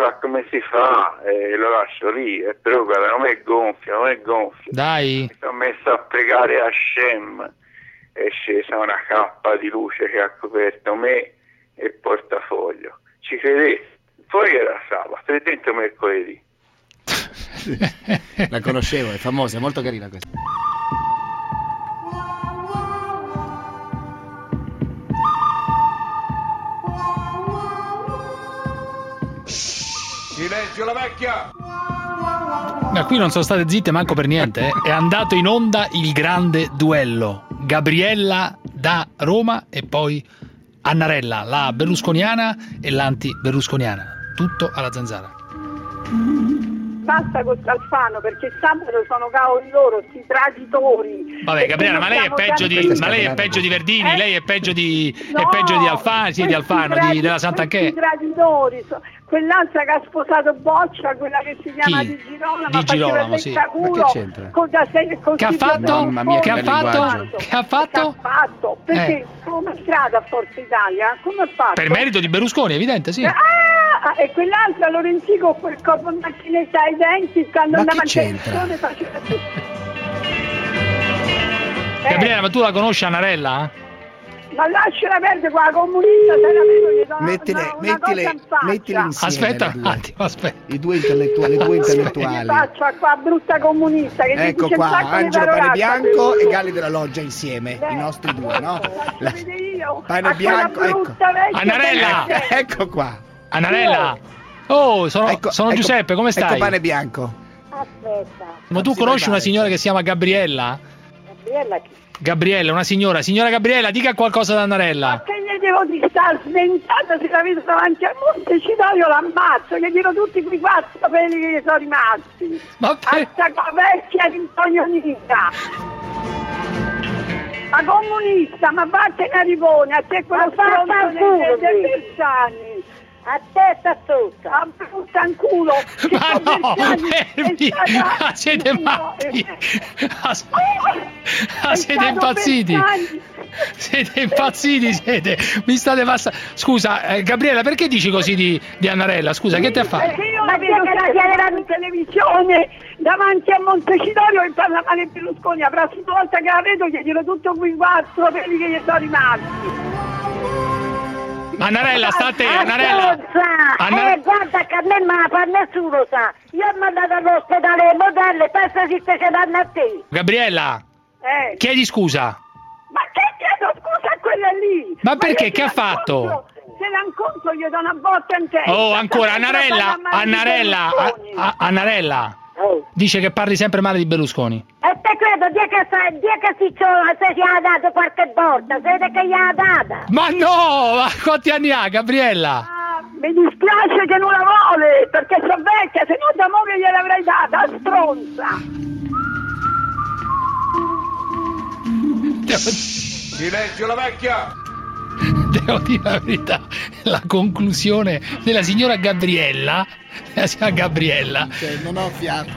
Lo lascio lì, però guarda, non è gonfio. Dai. Mi sono messo a pregare a Hashem, è scesa una cappa di luce che ha coperto me e il portafoglio. Ci credete? Fuori era sabato e dentro mercoledì. La conoscevo, è famosa, è molto carina questa. Silenzio la vecchia! Ma qui non sono state zitte manco per niente, È andato in onda il grande duello. Gabriella da Roma e poi Annarella, la berlusconiana e l'anti-berlusconiana. Tutto alla Zanzara. Basta con Alfano, perché sabato sono cavoli loro, sti traditori. Vabbè, Gabriella, ma lei è peggio di Verdini, lei è peggio di Alfano, di Alfano, della Sant'Anché. I traditori, quell'altra che ha sposato Boccia, quella che si chiama Di Girolamo, Di Girolamo, sì. Ma che c'entra? Che ha fatto? Mamma mia, che ha fatto? Perché come strada a Forza Italia, come ha fatto? Per merito di Berlusconi, evidente, sì. E quell'altra Lorenzico con il corpo macchinetta ai denti quando andava in pensione faceva tutto. Gabriele, ma tu la conosci Annarella? Ma lasciala perdere qua, comunista, se la vedo mettile insieme. Aspetta un attimo, aspetta. I due intellettuali. Faccia qua, brutta comunista. Che ecco qua, Angelo Panebianco e Galli della Loggia insieme, i nostri due, no? Panebianco, ecco. Annarella! Ecco qua. Annarella! Oh, sono Giuseppe, come stai? Ecco Panebianco. Aspetta. Ma tu conosci una signora che si chiama Gabriella? Gabriella chi? Gabriella, una signora. Signora Gabriella, dica qualcosa ad Annarella. Ma che gli devo di star sventata se la vedo davanti al Montecitorio l'ammazzo, gli tiro tutti quei 4 peli che gli sono rimasti. Ma sta vecchia rincoglionita. Ma comunista, ma vattene a Rivone, a te quello stronzo dei Bersani. A testa tutta, a brutta in culo. Ma no, siete matti. Siete impazziti. Siete impazziti, siete. Mi state passando. Scusa, Gabriella, perché dici così di Annarella? Scusa, che ti ha fatto? Perché io la vedo in televisione davanti a Montecitorio e parla male Berlusconi. La prossima volta che la vedo gli dirò tutto qui 4 quelli che gli sono rimasti. Annarella, state, Annarella. Guarda che a me non la fa nessuno, sa. Io ho mandato all'ospedale le modelle, pensa se te ce danno a te. Gabriella, chiedi scusa. Ma che chiedo scusa a quella lì? Ma perché? Che ha fatto? Se la incontro gli do una botta in testa. Oh, ancora, Annarella. Dice che parli sempre male di Berlusconi. E te credo, dia che se ci ha dato qualche volta, vede che gli ha data. Ma no, ma quanti anni ha, Gabriella? Mi dispiace che non la vuole, perché sono vecchia, se no d'amore gliel'avrei data, stronza. Silenzio la vecchia! Devo dire la verità, la conclusione della signora Gabriella, Cioè, non ho fiato.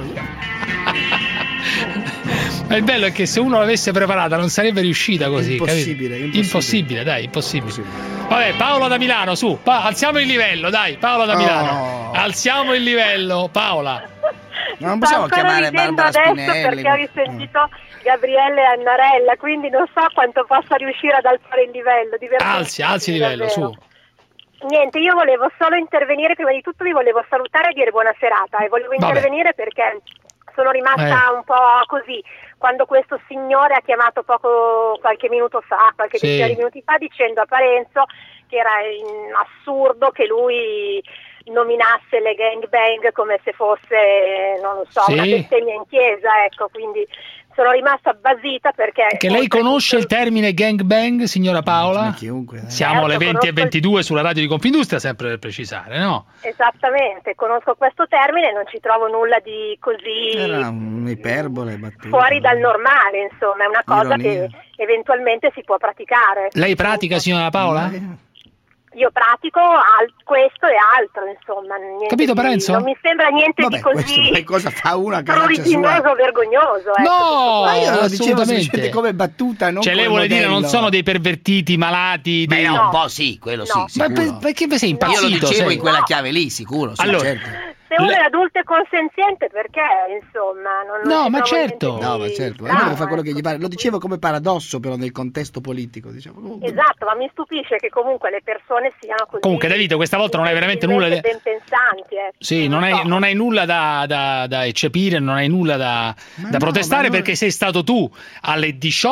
Ma il bello è che se uno l'avesse preparata non sarebbe riuscita così. Impossibile. Impossibile. Vabbè, Paola da Milano, su, alziamo il livello, dai, Paola da Milano. Alziamo il livello, Paola. Non possiamo chiamare Barbara Spinelli. Perché ho risentito Gabriele e Annarella, quindi non so quanto possa riuscire ad alzare il livello. Alzi il livello, su. Niente, io volevo solo intervenire, prima di tutto vi volevo salutare e dire buona serata, e volevo intervenire perché sono rimasta un po' così quando questo signore ha chiamato qualche minuto fa, decina di minuti fa, dicendo a Parenzo che era assurdo che lui nominasse le gangbang come se fosse, non lo so, una bestemmia in chiesa, ecco, quindi sono rimasta basita perché... Che lei conosce il termine gangbang, signora Paola? Chiunque, Siamo alle 20:22 sulla radio di Confindustria, sempre per precisare, no? Esattamente, conosco questo termine e non ci trovo nulla di così... Era un'iperbole battuta. Fuori dal normale, insomma, è una cosa che eventualmente si può praticare. Lei pratica, signora Paola? Io pratico questo e altro, insomma. Capito, Parenzo? Non mi sembra niente di così cosa fa una pruriginoso, vergognoso. No, ma io lo dicevo semplicemente come battuta, non cioè lei vuole dire non sono dei pervertiti, malati? Beh, no, un po' sì, quello sì, ma perché sei impazzito? Io lo dicevo in quella chiave lì, sicuro, sì, allora, certo. Se uno è adulto e consenziente, perché insomma no, ma certo. No, ma certo, uno deve fare quello che gli pare. Lo dicevo come paradosso, però nel contesto politico, diciamo. Esatto, ma mi stupisce che comunque le persone siano così. Comunque, Davide, questa volta non hai veramente nulla ben pensanti, sì, non hai nulla da eccepire, non hai nulla da protestare, perché sei stato tu alle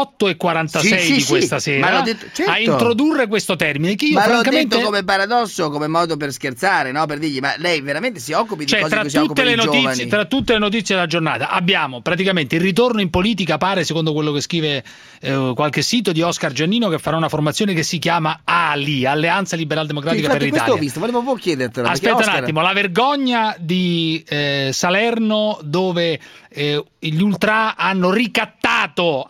18:46 di questa sera certo, a introdurre questo termine che io francamente... l'ho detto come paradosso, come modo per scherzare, no? Per dirgli, ma lei veramente si occupi di cose tra tutte le notizie, tra tutte le notizie della giornata abbiamo praticamente il ritorno in politica, pare, secondo quello che scrive qualche sito, di Oscar Giannino, che farà una formazione che si chiama ALI, Alleanza Liberal Democratica per l'Italia. Questo ho visto, volevo un po' chiedertelo. Aspetta Oscar... un attimo, la vergogna di Salerno, dove gli ultra hanno ricattato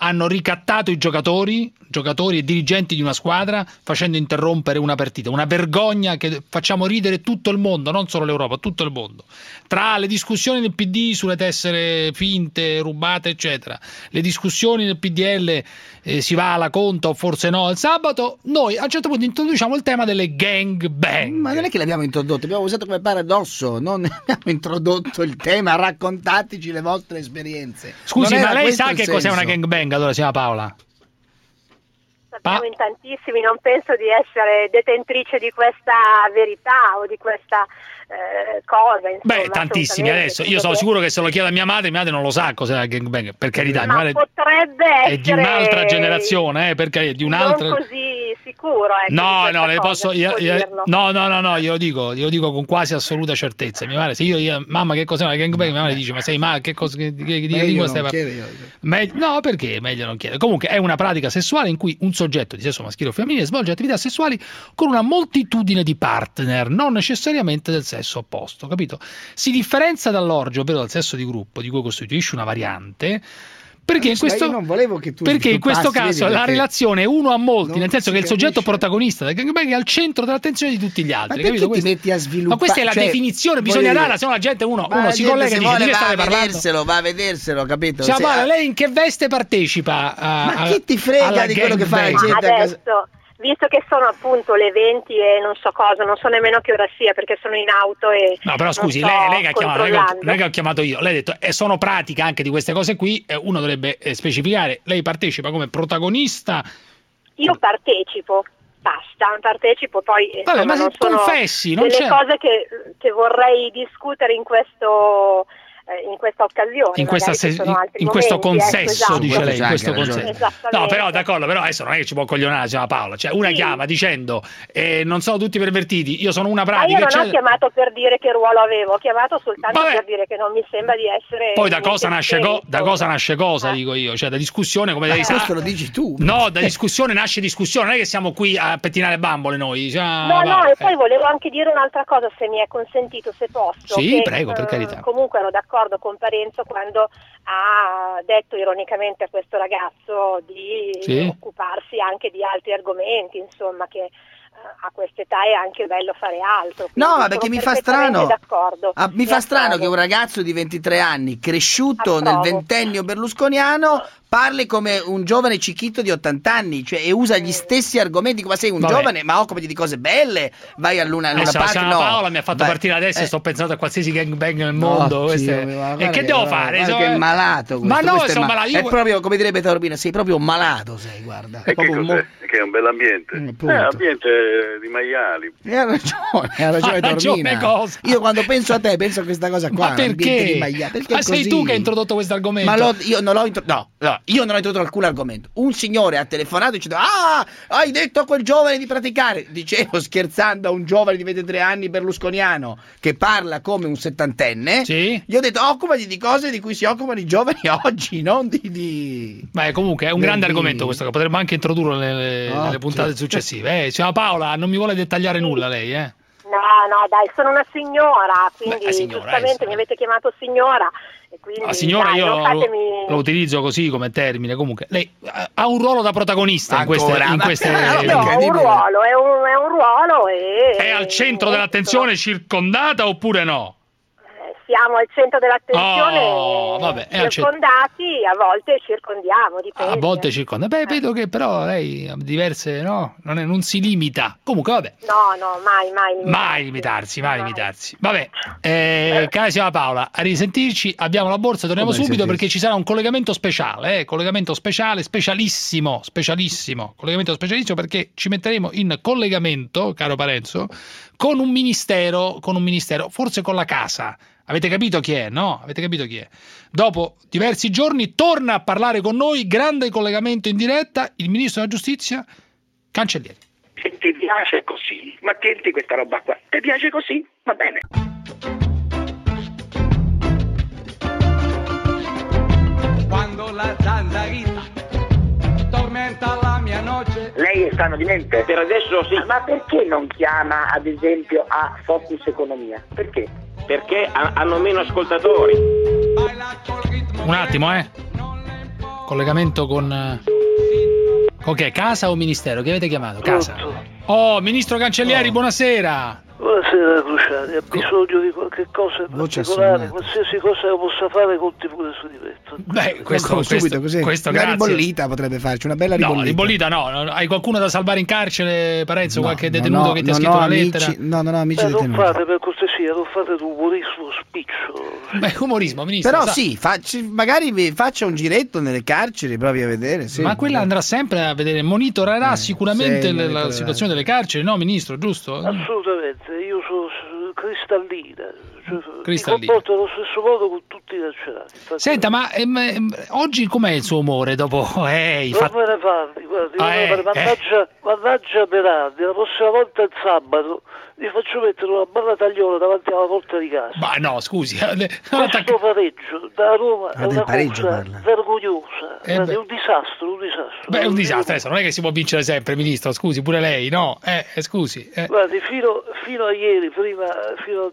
i giocatori e dirigenti di una squadra, facendo interrompere una partita. Una vergogna che facciamo ridere tutto il mondo, non solo l'Europa, tutto il mondo. Tra le discussioni del PD sulle tessere finte, rubate, eccetera, le discussioni del PDL, si va alla conta o forse no il sabato, noi a un certo punto introduciamo il tema delle gang bang. Ma non è che l'abbiamo introdotto, abbiamo usato come paradosso, non abbiamo introdotto il tema, raccontateci le vostre esperienze. Scusi, ma lei sa che cos'è una gang bang, allora, signora Paola? Sappiamo in tantissimi, non penso di essere detentrice di questa verità o di questa cosa. Insomma, beh, tantissimi adesso. Io sono sicuro che se lo chiedo a mia madre non lo sa cos'è la gangbang, per carità. Ma mia potrebbe essere... È di un'altra generazione, per carità, di un'altra... Non così sicuro, no, le posso... No, io lo dico con quasi assoluta certezza. Mia madre, se io mamma, che cos'è una gangbang? Mia madre dice, ma sei che cosa... No, perché meglio non chiedere. Comunque è una pratica sessuale in cui un soggetto di sesso maschile o femminile svolge attività sessuali con una moltitudine di partner, non necessariamente del sesso opposto, capito? Si differenzia dall'orgio, ovvero dal sesso di gruppo, di cui costituisce una variante, perché in questo, non volevo che tu in questo caso la relazione è uno a molti, nel senso che il soggetto protagonista del gangbang è al centro dell'attenzione di tutti gli altri. Ma perché ti metti a sviluppare? Ma questa è la definizione, bisogna darla, se no la gente uno si collega e dice di che state parlando. Va a vederselo, capito? Cioè, lei in che veste partecipa ma chi ti frega di quello che fa la gente adesso? Visto che sono appunto le 20 e non so cosa, non so nemmeno che ora sia perché sono in auto e... No, però scusi, lei che ha chiamato, non è che ho chiamato io, lei ha detto sono pratica anche di queste cose qui, uno dovrebbe specificare, lei partecipa come protagonista? Io partecipo, partecipo, poi vabbè, ma non sono confessi, non delle cose che vorrei discutere in questa occasione, in questo consesso, dice lei, in questo consesso. No, però d'accordo, però adesso non è che ci può coglionare, signora Paola, cioè una chiama dicendo non sono tutti pervertiti, io sono una pratica. Ma io non ho chiamato per dire che ruolo avevo, ho chiamato soltanto per dire che non mi sembra di essere... Poi da cosa nasce cosa, dico io, cioè da discussione, come lei sa. Questo lo dici tu. No, da discussione nasce discussione, non è che siamo qui a pettinare bambole noi. No, e poi volevo anche dire un'altra cosa, se mi è consentito, se posso. Sì, prego, per carità. Comunque ero d'accordo con Parenzo quando ha detto ironicamente a questo ragazzo di occuparsi anche di altri argomenti, insomma, che a quest'età è anche bello fare altro. No, perché mi fa strano. Mi fa strano che un ragazzo di 23 anni cresciuto nel ventennio berlusconiano parli come un giovane cicchito di 80 anni, cioè, e usa gli stessi argomenti, come sei un giovane, ma occupati di cose belle, vai a Luna Park. Paola mi ha fatto partire adesso e sto pensando a qualsiasi gangbang nel mondo. E che devo fare? Che è malato questo. Ma no, sono malato. È proprio, come direbbe Taormina, sei proprio un malato, sei, guarda. E che cos'è? Che è un bell'ambiente. Ambiente di maiali. Ha ragione Taormina. Io quando penso a te penso a questa cosa qua. Ma perché? Di maiali. Ma sei tu che hai introdotto questo argomento? Ma io non l'ho introdotto. No, Allora, io non ho introdotto alcun argomento. Un signore ha telefonato dicendo: ah, hai detto a quel giovane di praticare. Dicevo, scherzando, a un giovane di 23 anni berlusconiano che parla come un settantenne. Sì. Gli ho detto: occupati di cose di cui si occupano i giovani oggi, non di... Beh, comunque è un grande argomento questo, che potremmo anche introdurlo nelle puntate successive. Ciao Paola, non mi vuole dettagliare nulla lei, No, dai, sono una signora, quindi giustamente mi avete chiamato signora. E quindi, signora, dai, io fatemi... lo utilizzo così come termine. Comunque, lei ha un ruolo da protagonista in queste. No, un ruolo, è un ruolo e... È al centro dell'attenzione, circondata oppure no? Siamo al centro dell'attenzione, circondati, a volte circondiamo, dipende. A volte circonda. Beh, vedo che però lei ha diverse, no? Non si limita. Comunque, vabbè. No, mai limitarsi. Vabbè, carissima Paola, a risentirci, abbiamo la borsa, torniamo subito perché ci sarà un collegamento speciale, collegamento speciale, specialissimo, collegamento specialissimo perché ci metteremo in collegamento, caro Parenzo, con un ministero, forse con la casa. Avete capito chi è, no? Avete capito chi è? Dopo diversi giorni torna a parlare con noi, grande collegamento in diretta, il ministro della giustizia, Cancellieri. Se ti piace così, ma tienti questa roba qua, ti piace così? Va bene. Quando la zanzarita tormenta la mia noce. Lei è sano di mente? Per adesso sì. Ma perché non chiama ad esempio a Focus Economia? Perché? Perché hanno meno ascoltatori. Un attimo, collegamento con che? Casa o ministero? Che avete chiamato? Casa. Oh, ministro Cancellieri, buonasera. Buonasera Cruciani, ha bisogno di qualche cosa in particolare, qualsiasi cosa lo possa fare conti pure su di me. Beh, questo una ribollita potrebbe farci, una bella ribollita. No, ribollita no. Hai qualcuno da salvare in carcere, Parenzo? Qualche detenuto che ti ha scritto una lettera? No, amici detenuti. Non fate per cortesia, non fate umorismo spiccio. Beh, umorismo, ministro. Però sì, magari vi faccia un giretto nelle carceri, provi a vedere. Sì. Ma quella andrà sempre a vedere, monitorerà sicuramente la situazione delle carceri, no, ministro, giusto? Assolutamente. Io sono cristallina, mi comporto allo stesso modo con tutti i carcerati. Senta, ma oggi com'è il suo umore dopo? Non me ne parli, mannaggia Berardi, la prossima volta il sabato vi faccio mettere una bella tagliola davanti alla porta di casa. Ma no, scusi. Questo pareggio da Roma è una cosa vergognosa, è un disastro. Beh, è un disastro, adesso non è che si può vincere sempre, ministro, scusi, pure lei, no? Scusi. Guardi, fino a ieri, fino a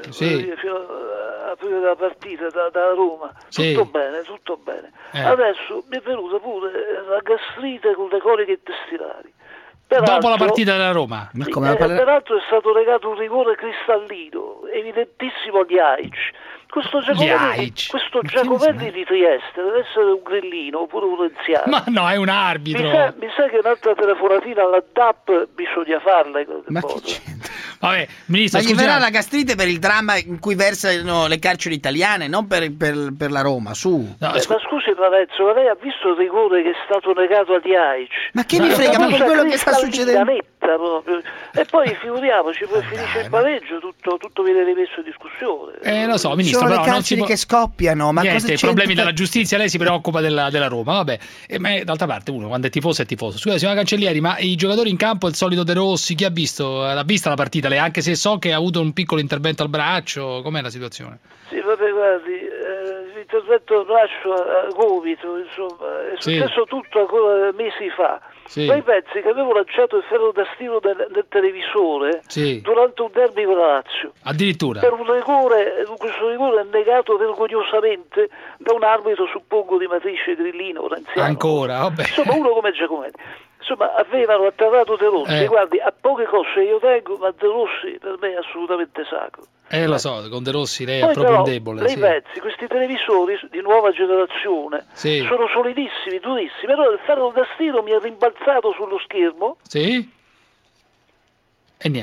prima della partita da Roma, tutto bene. Adesso mi è venuta pure la gastrite con le coliche intestinali. Dopo la partita della Roma. Peraltro è stato legato un rigore cristallino, evidentissimo di Aic. Questo Giacomelli di Trieste deve essere un grillino oppure un renziano. Ma no, è un arbitro. Mi sa che un'altra telefonatina alla DAP bisogna farla in qualche modo. Vabbè, ministro, ma gli verrà la gastrite per il dramma in cui versano le carceri italiane, non per la Roma, su. No, ma scusi Parenzo, ma lei ha visto il rigore che è stato negato a Diaic? Ma che mi frega, ma con quello che sta succedendo? E poi figuriamoci, poi finisce il pareggio, tutto viene rimesso in discussione. Lo so, ministro, sono però le carceri che scoppiano, ma niente, i problemi della giustizia, lei si preoccupa della Roma, vabbè. Ma d'altra parte uno quando è tifoso è tifoso. Scusa, signora Cancellieri, ma i giocatori in campo, il solito De Rossi, chi ha visto? L'ha vista la partita lei, anche se so che ha avuto un piccolo intervento al braccio, com'è la situazione? Sì, vabbè, guardi, l'intervento al braccio a gomito, insomma, è successo tutto ancora mesi fa. Sì. Poi pensi che avevo lanciato il ferro da stiro del televisore durante un derby con la Lazio. Addirittura. Per un rigore, questo rigore è negato vergognosamente da un arbitro, suppongo, di matrice grillino, renziano. Ancora, vabbè. Insomma, uno come Giacomelli. Insomma, avevano atterrato De Rossi. Guardi, a poche cose io tengo, ma De Rossi per me è assolutamente sacro. Lo so, con De Rossi lei è proprio un debole. Lei pensi, questi televisori di nuova generazione sono solidissimi, durissimi, però il ferro da stiro mi è rimbalzato sullo schermo. Sì. E niente.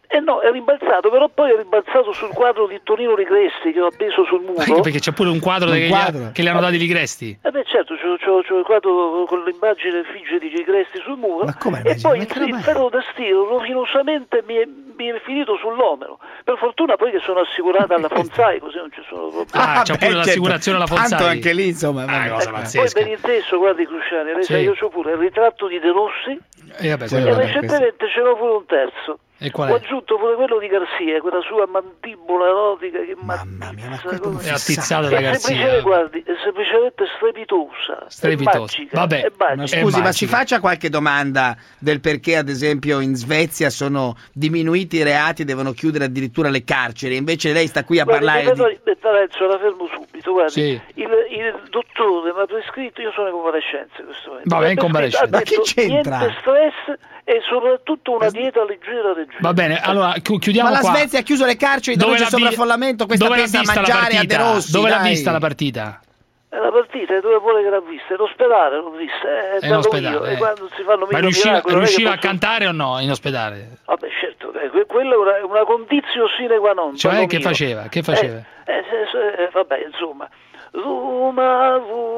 No, è rimbalzato, però poi è rimbalzato sul quadro di Tonino Ligresti che ho appeso sul muro. Perché c'è pure un quadro, che gli hanno dato i Ligresti? Certo, c'ho il quadro con l'immagine effigie di Ligresti sul muro. E poi il ferro da stiro rovinosamente mi è finito sull'omero. Per fortuna poi che sono assicurata alla Fonsai, così non ci sono problemi. C'è pure l'assicurazione alla Fonsai. Tanto anche lì, insomma. Cosa pazzesca. Poi ben inteso, guardi Cruciani, lei sa, io c'ho pure il ritratto di De Rossi e recentemente ce n'ho pure un terzo. Ho aggiunto pure quello di Garcia, quella sua mandibola erotica che mamma mia, ma è attizzata da Garcia. Guardi, è semplicemente strepitosa. Vabbè, scusi, ma ci faccia qualche domanda del perché, ad esempio, in Svezia sono diminuiti i reati, devono chiudere addirittura le carceri, invece lei sta qui a parlare la fermo subito, guardi. Il dottore mi ha prescritto, io sono in convalescenza in questo momento. Vabbè, in convalescenza. Ma che c'entra? Niente stress e soprattutto una dieta leggera. Va bene, allora chiudiamo qua. Ma la Svezia ha chiuso le carceri dove c'è sovraffollamento, questa pensa a mangiare a De Rossi. Dove l'ha vista la partita? La partita dove vuole che l'ha vista? In ospedale l'ho vista. In ospedale. Quando si fanno ma riusciva a cantare o no in ospedale? Vabbè, certo, quella è una condizio sine qua non. Cioè, che faceva? Vabbè, insomma. Roma,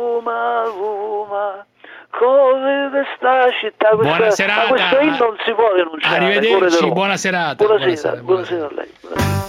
cose di sta città. Buona serata. Ma questo non si può denunciare. Arrivederci, buona serata. Buonasera a lei.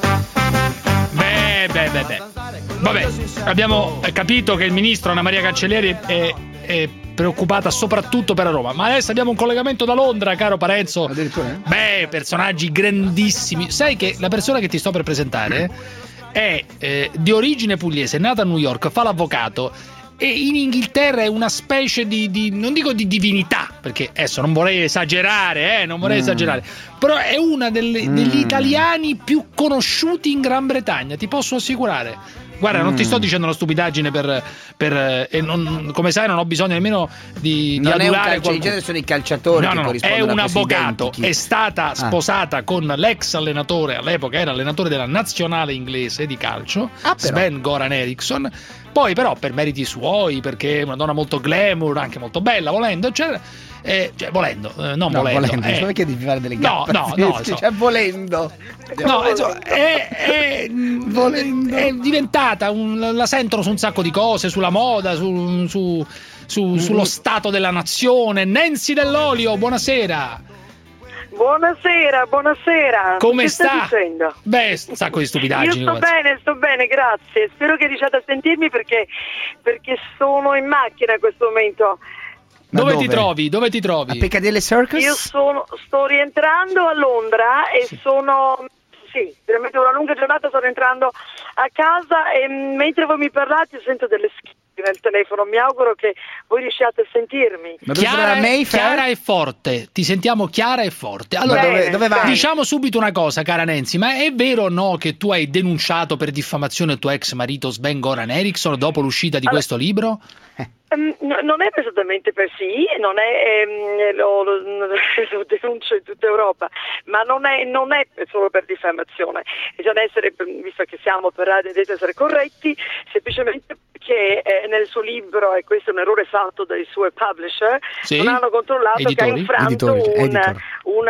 Beh. Vabbè, abbiamo capito che il ministro Anna Maria Cancellieri è preoccupata soprattutto per Roma, ma adesso abbiamo un collegamento da Londra, caro Parenzo. Beh, personaggi grandissimi. Sai che la persona che ti sto per presentare è di origine pugliese, è nata a New York, fa l'avvocato e in Inghilterra è una specie di non dico di divinità, perché adesso non vorrei esagerare, però è una degli italiani più conosciuti in Gran Bretagna, ti posso assicurare. Guarda, non ti sto dicendo una stupidaggine come sai non ho bisogno nemmeno di adulare in genere sono i calciatori che corrispondono è un avvocato, identici. è stata sposata con l'ex allenatore, all'epoca era allenatore della nazionale inglese di calcio, Sven-Goran Eriksson. Poi però per meriti suoi, perché è una donna molto glamour, anche molto bella, volendo, eccetera. Non volendo. Perché devi fare delle gappe? Volendo. È diventata la sentono su un sacco di cose, sulla moda, sullo stato della nazione. Nancy Dell'Olio, buonasera. Buonasera. Come sta? Stai dicendo? Beh, un sacco di stupidaggini. Io sto bene, grazie. Spero che riusciate a sentirmi perché sono in macchina in questo momento. Dove ti trovi? A Piccadilly Circus? Io sto rientrando a Londra e sono veramente una lunga giornata, sto rientrando a casa e mentre voi mi parlate sento delle schife nel telefono, mi auguro che voi riusciate a sentirmi. Chiara e forte, ti sentiamo chiara e forte. Allora, dove vai? Diciamo subito una cosa, cara Nancy, ma è vero o no che tu hai denunciato per diffamazione il tuo ex marito Sven-Goran Eriksson dopo l'uscita di questo libro? Non è esattamente per non è lo denuncio in tutta Europa, ma non è solo per diffamazione, bisogna essere, visto che siamo per radio, deve essere corretti, semplicemente perché nel suo libro, e questo è un errore fatto dai suoi publisher, non hanno controllato che ha infranto un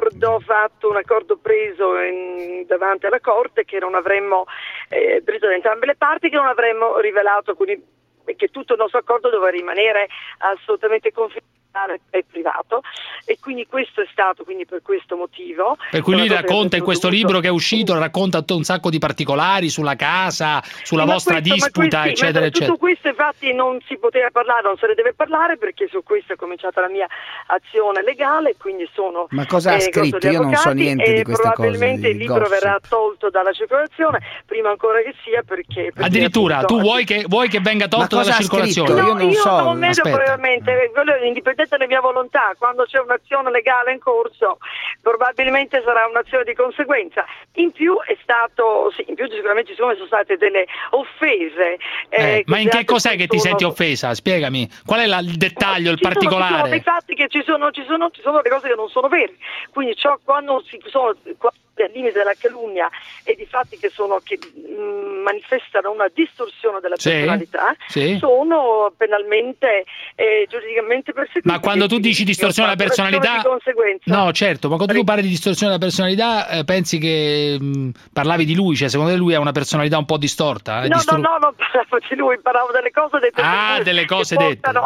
accordo preso davanti alla corte, che non avremmo preso da entrambe le parti, che non avremmo rivelato, quindi che tutto il nostro accordo doveva rimanere assolutamente confidenziale e privato, e quindi questo è stato per questo motivo. Per cui lui racconta in questo libro che è uscito, racconta un sacco di particolari sulla casa, sulla vostra disputa, eccetera. Tutto questo infatti non si poteva parlare, non se ne deve parlare, perché su questo è cominciata la mia azione legale, quindi sono. Ma cosa ha scritto? Io non so niente di queste cose. Probabilmente il libro verrà tolto dalla circolazione, prima ancora che sia perché addirittura appunto, tu vuoi che venga tolto dalla circolazione? No, io non vedo probabilmente, indipendente dalla mia volontà, quando c'è un'azione legale in corso probabilmente sarà un'azione di conseguenza. In più sicuramente sono state delle offese. Ma in che cos'è che ti senti offesa? Spiegami, qual è il dettaglio, il particolare? Ci sono dei fatti che ci sono le cose che non sono vere, quindi quando al limite della calunnia e di fatti che manifestano una distorsione della personalità, sono penalmente giuridicamente perseguibili. Ma quando tu dici distorsione della personalità, no, certo, ma quando tu parli di distorsione della personalità, pensi che parlavi di lui, cioè secondo te lui ha una personalità un po' distorta? No, non parlavo di lui, parlavo delle cose dette. Delle cose dette. Alla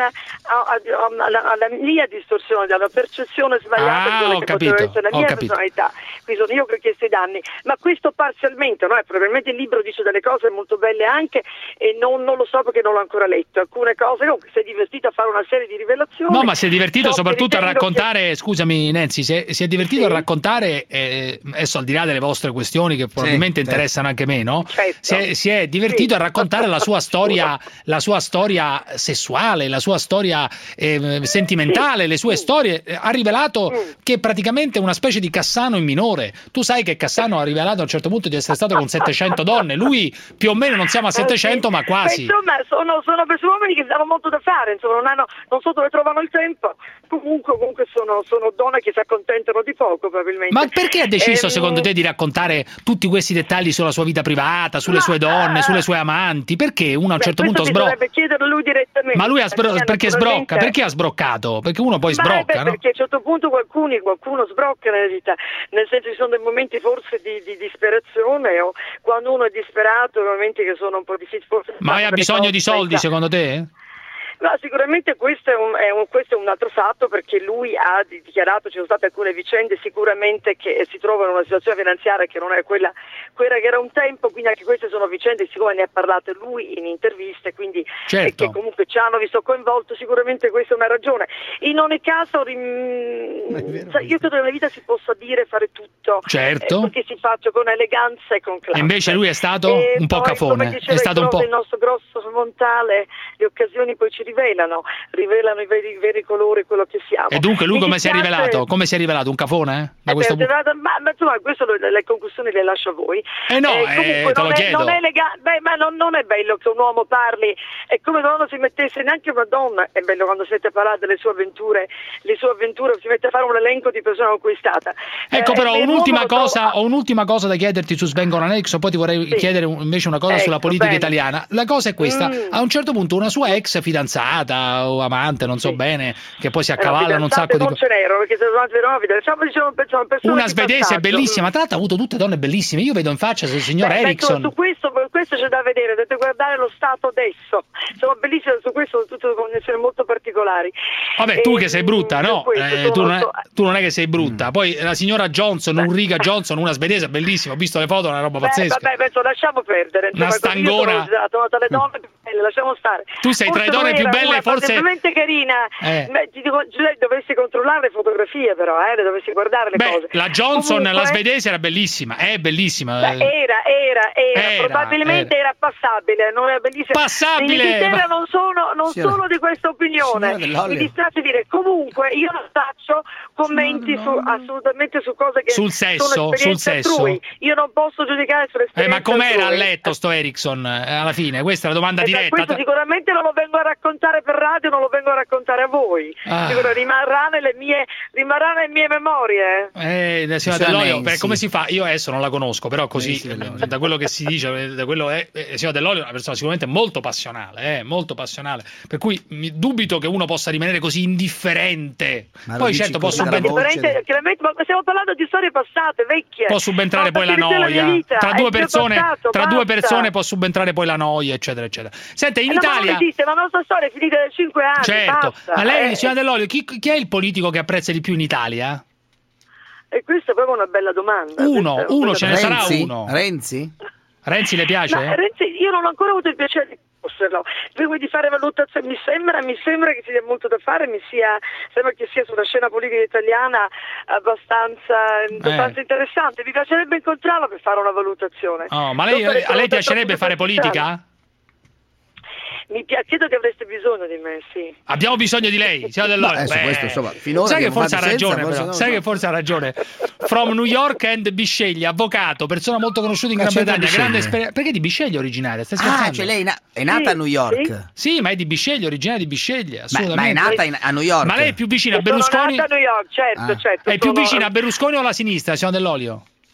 mia distorsione, alla percezione sbagliata di quella che poteva essere la mia personalità. Qui sono io che ho chiesto i danni, ma questo parzialmente, no? Probabilmente il libro dice delle cose molto belle anche e non lo so perché non l'ho ancora letto. Alcune cose, comunque si è divertito a fare una serie di rivelazioni. No, ma si è divertito soprattutto a raccontare, scusami Nancy, si è divertito a raccontare, adesso al di là delle vostre questioni che probabilmente interessano anche me, no? Si è divertito a raccontare la sua storia sessuale, la sua storia sentimentale, le sue storie. Ha rivelato che è praticamente una specie di Cassano in minore. Tu sai che Cassano ha rivelato a un certo punto di essere stato con 700 donne, lui più o meno non siamo a 700 ma quasi. Insomma sono uomini che hanno molto da fare, insomma non so dove trovano il tempo, comunque sono donne che si accontentano di poco probabilmente. Ma perché ha deciso secondo te di raccontare tutti questi dettagli sulla sua vita privata, sulle sue donne, sulle sue amanti? Perché uno a un certo punto sbrocca? Dovrebbe chiederlo lui direttamente. Ma lui perché sbrocca? Perché ha sbroccato? Perché uno poi sbrocca, no? Perché a un certo punto qualcuno sbrocca nella vita, nel senso ci sono dei momenti forse di disperazione, o quando uno è disperato, momenti che sono un po' difficili. Ma ha bisogno di soldi secondo te? No, sicuramente questo è un altro fatto, perché lui ha dichiarato, ci sono state alcune vicende sicuramente che si trovano in una situazione finanziaria che non è quella che era un tempo, quindi anche queste sono vicende, siccome ne ha parlato lui in interviste, quindi che comunque ci hanno visto coinvolto, sicuramente questa è una ragione. In ogni caso io credo che nella vita si possa dire, fare tutto, perché si faccia con eleganza e con classe. E invece lui è stato un po' cafone, è stato un po'... il nostro grosso montale, le occasioni poi ci rivelano i veri colori, quello che siamo. E dunque lui come si è rivelato? Come si è rivelato? Un cafone? Da questo ma insomma, questo le conclusioni le lascio a voi. Te lo chiedo. Non è bello che un uomo parli, è come quando si mettesse, neanche una donna è bello quando si mette a parlare delle sue avventure, si mette a fare un elenco di persone con cui è stata. Ecco, però ho un'ultima cosa da chiederti su Sven Goran Eriksson, poi ti vorrei chiedere invece una cosa sulla politica italiana. La cosa è questa: a un certo punto una sua ex fidanzata o amante, non so bene, che poi si accavallano un sacco di cose. Una svedese bellissima, tra l'altro ha avuto tutte donne bellissime. Io vedo in faccia il signor Eriksson. Su questo c'è da vedere, dovete guardare lo stato adesso. Sono bellissime su questo, sono tutte condizioni molto particolari. Vabbè, tu che sei brutta, no? Tu non è che sei brutta. Poi la signora Johnson, Ulrika Johnson, una svedese bellissima, ho visto le foto, una roba pazzesca. Lasciamo perdere. Una stangona. Tra le donne più belle, lasciamo stare. Tu sei tra le donne più belle, forse veramente carina. Ti dico, dovresti controllare le fotografie, però, le dovresti guardare le cose. La Johnson, la svedese, era bellissima, è bellissima. Era probabilmente era passabile, non era bellissima. Passabile. In Inghilterra non sono di questa opinione. Mi dispiace dire, comunque io non faccio commenti assolutamente su cose che sul sesso. Altrui. Io non posso giudicare sull'esperienza. Ma com'era a letto sto Eriksson alla fine? Questa è la domanda diretta. Questo sicuramente non lo vengo a raccontare per radio, non lo vengo a raccontare a voi. Rimarrà nelle mie memorie. Signora Dell'Olio, come si fa? Io adesso non la conosco, però così da quello che si dice, da quello signora Dell'Olio è una persona sicuramente molto passionale, per cui mi dubito che uno possa rimanere così indifferente. Poi certo può subentrare, ma stiamo parlando di storie passate, vecchie. Può subentrare poi la noia tra due persone, può subentrare poi la noia, eccetera eccetera. Senta, in Italia ma la nostra storia è finita da 5 anni. Certo, basta. Ma lei, signora Dell'Olio, chi è il politico che apprezza di più in Italia? E questa è proprio una bella domanda. Uno ce ne sarà uno. Renzi le piace? Ma Renzi, io non ho ancora avuto il piacere di conoscerlo. Prima di fare valutazioni, mi sembra che ci sia molto da fare, sembra che sia sulla scena politica italiana abbastanza interessante. Mi piacerebbe incontrarlo per fare una valutazione. Ma a lei piacerebbe fare politica? Credo che avreste bisogno di me, sì. Abbiamo bisogno di lei, signora Dell'Olio. Sai che forse ha ragione, From New York and Bisceglie, avvocato, persona molto conosciuta in Gran Bretagna, grande esperienza. Perché di Bisceglie originaria? Stai scherzando? Cioè lei è nata a New York. Sì, ma è di Bisceglie, originaria di Bisceglie, assolutamente. Ma è nata a New York. Ma lei è più vicina a Berlusconi? Sono nata a New York, certo. È più vicina a Berlusconi o alla sinistra, signora Dell'Olio?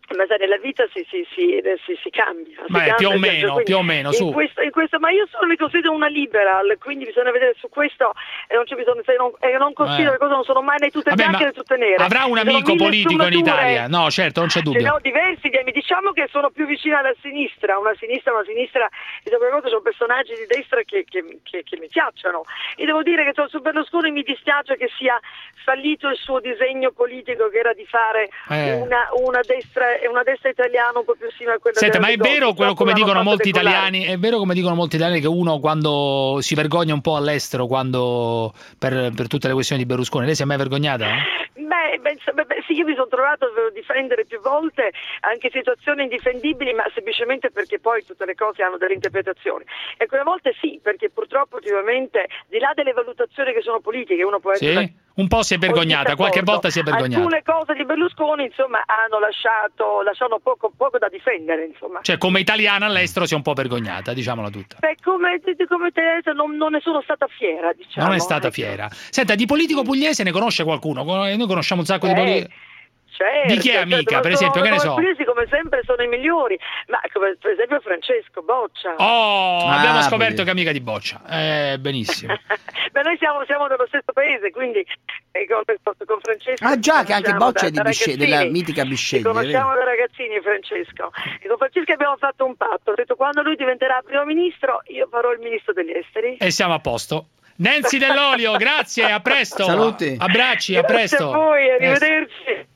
Ma sai, nella vita si cambia. Più o meno, su. In questo, ma io mi considero una liberal, quindi bisogna vedere su questo, e non c'è bisogno, non considero le cose, non sono mai né tutte bianche né tutte nere. Avrà un amico politico in Italia? No, certo, non c'è dubbio. No, diversi, diciamo che sono più vicina alla sinistra, una sinistra, e soprattutto sono personaggi di destra che mi piacciono. E devo dire che su Berlusconi mi dispiace che sia fallito il suo disegno politico, che era di fare una destra italiana un po' più simile a quella. Senta, ma è vero quello come dicono molti italiani? È vero come dicono molti italiani che uno quando si vergogna un po' all'estero per tutte le questioni di Berlusconi? Lei si è mai vergognata? Sì, io mi sono trovato a difendere più volte anche situazioni indifendibili, ma semplicemente perché poi tutte le cose hanno delle interpretazioni. E quelle volte sì, perché purtroppo ultimamente, di là delle valutazioni che sono politiche, uno può essere... Sì? Un po' si è vergognata, qualche volta si è vergognata. Alcune cose di Berlusconi, insomma, hanno lasciato poco da difendere, insomma. Cioè, come italiana all'estero si è un po' vergognata, diciamola tutta. Come italiana non ne sono stata fiera, diciamo. Non è stata fiera. Senta, di politico pugliese ne conosce qualcuno? Noi conosciamo un sacco di politici. Certo, di chi è amica, per esempio, che ne so? I come sempre sono i migliori, ma come per esempio Francesco Boccia. Abbiamo scoperto che è amica di Boccia. Benissimo. Beh, noi siamo dello stesso paese, quindi con Francesco. Già, che anche Boccia è della mitica Bisceglie. Conosciamo da ragazzini Francesco. E con Francesco abbiamo fatto un patto. Ho detto, quando lui diventerà primo ministro, io farò il ministro degli esteri. E siamo a posto. Nancy Dell'Olio, grazie, a presto. Saluti. Abbracci, a presto. Grazie a voi, arrivederci.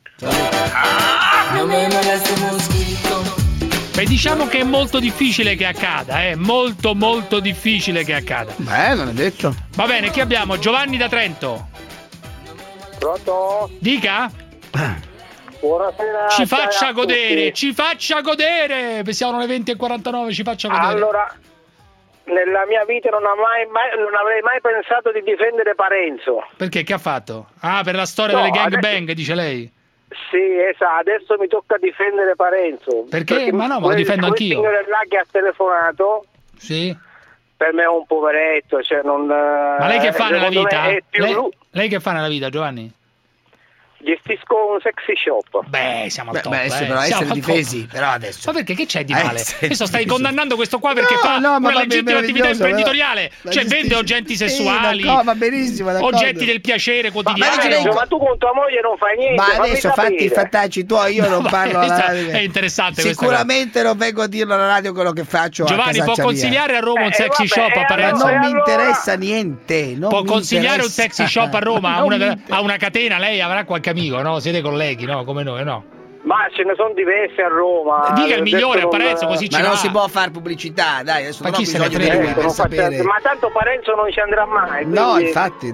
Beh, diciamo che è molto difficile che accada, molto molto difficile che accada. Non è detto. Va bene, chi abbiamo? Giovanni da Trento. Pronto? Dica. Buonasera. Ci faccia godere, siamo alle 20:49, ci faccia godere. Allora, nella mia vita non avrei mai pensato di difendere Parenzo. Perché? Che ha fatto? Per la storia delle gangbang, dice lei? Sì, esatto, adesso mi tocca difendere Parenzo. Perché? Ma no, ma lo difendo anch'io. Il signore là che ha telefonato, sì, per me è un poveretto, cioè non... Ma lei che fa nella vita? Lei che fa nella vita, Giovanni? Gestisco un sexy shop. Beh, siamo al top. Però essere difesi, però adesso. Ma perché? Che c'è di male? Adesso stai condannando questo qua perché fa una legittima attività imprenditoriale. Cioè vende oggetti sessuali. Va benissimo, oggetti del piacere quotidiano. Ma tu con tua moglie non fai niente. Ma adesso fatti i fattacci tuoi, io non parlo alla radio. È interessante. Sicuramente non vengo a dirlo alla radio quello che faccio. Giovanni, può consigliare a Roma un sexy shop a Parenzo? Non mi interessa niente. Può consigliare un sexy shop a Roma a una catena? Lei avrà qualche amico, no? Siete colleghi, no? Come noi, no? Ma ce ne sono diversi a Roma. Dica il migliore a Parenzo, così ci va. Ma non si può fare pubblicità, dai, adesso ma chi se ne frega? Ma tanto Parenzo non ci andrà mai. Quindi... No, infatti,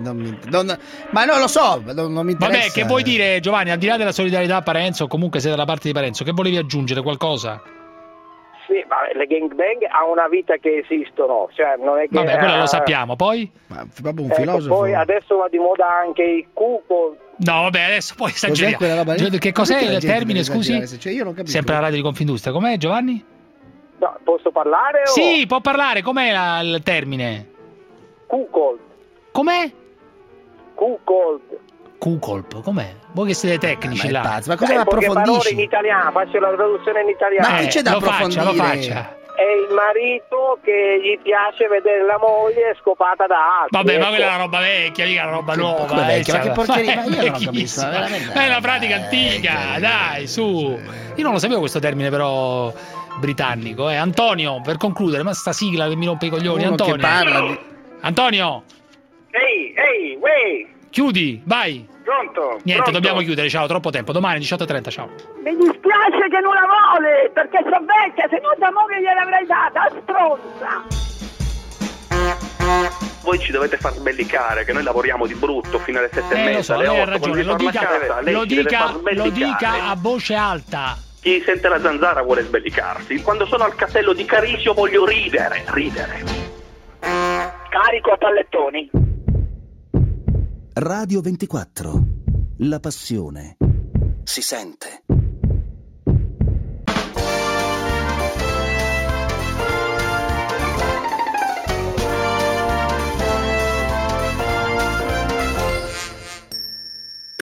ma non lo so, non mi interessa. Vabbè, che vuoi dire, Giovanni, al di là della solidarietà a Parenzo, comunque sei dalla parte di Parenzo, che volevi aggiungere qualcosa? Sì, ma le gangbang ha una vita che esistono, cioè non è che... Vabbè, quello lo sappiamo, poi? Ma proprio un filosofo. Poi adesso va di moda anche il cupo. No, vabbè, adesso poi esageriamo. Che cos'è il termine, scusi? Cioè, io non capisco. Sempre la radio di Confindustria. Com'è, Giovanni? No, posso parlare o... Sì, può parlare. Com'è il termine? Cuckold. Com'è? Cuckold. Cuckold, com'è? Voi che siete tecnici là. Pazzo, ma cosa lo approfondisci? In italiano, faccio la traduzione in italiano. Ma che c'è da approfondire? Lo faccia. È il marito che gli piace vedere la moglie scopata da altri. Vabbè, ma quella è una roba vecchia, mica una roba nuova. Ma che porcheria, ma io non ho capito, veramente. È una pratica antica, dai, su. Io non lo sapevo questo termine però britannico, Antonio, per concludere, ma sta sigla che mi rompe i coglioni, Antonio. Che parla Antonio. Ehi, wey. Chiudi, vai. Pronto? Niente, dobbiamo chiudere, ciao, troppo tempo. Domani 18:30, ciao. Mi dispiace che non la vuole, perché sono vecchia, se no da moglie gliel'avrei data, stronza. Voi ci dovete far sbellicare, che noi lavoriamo di brutto fino alle 7:30, lo so, alle 8, lei ha ragione, lo dica a voce alta. Chi sente la zanzara vuole sbellicarsi. Quando sono al castello di Carisio voglio ridere. Carico a pallettoni. Radio 24. La passione si sente.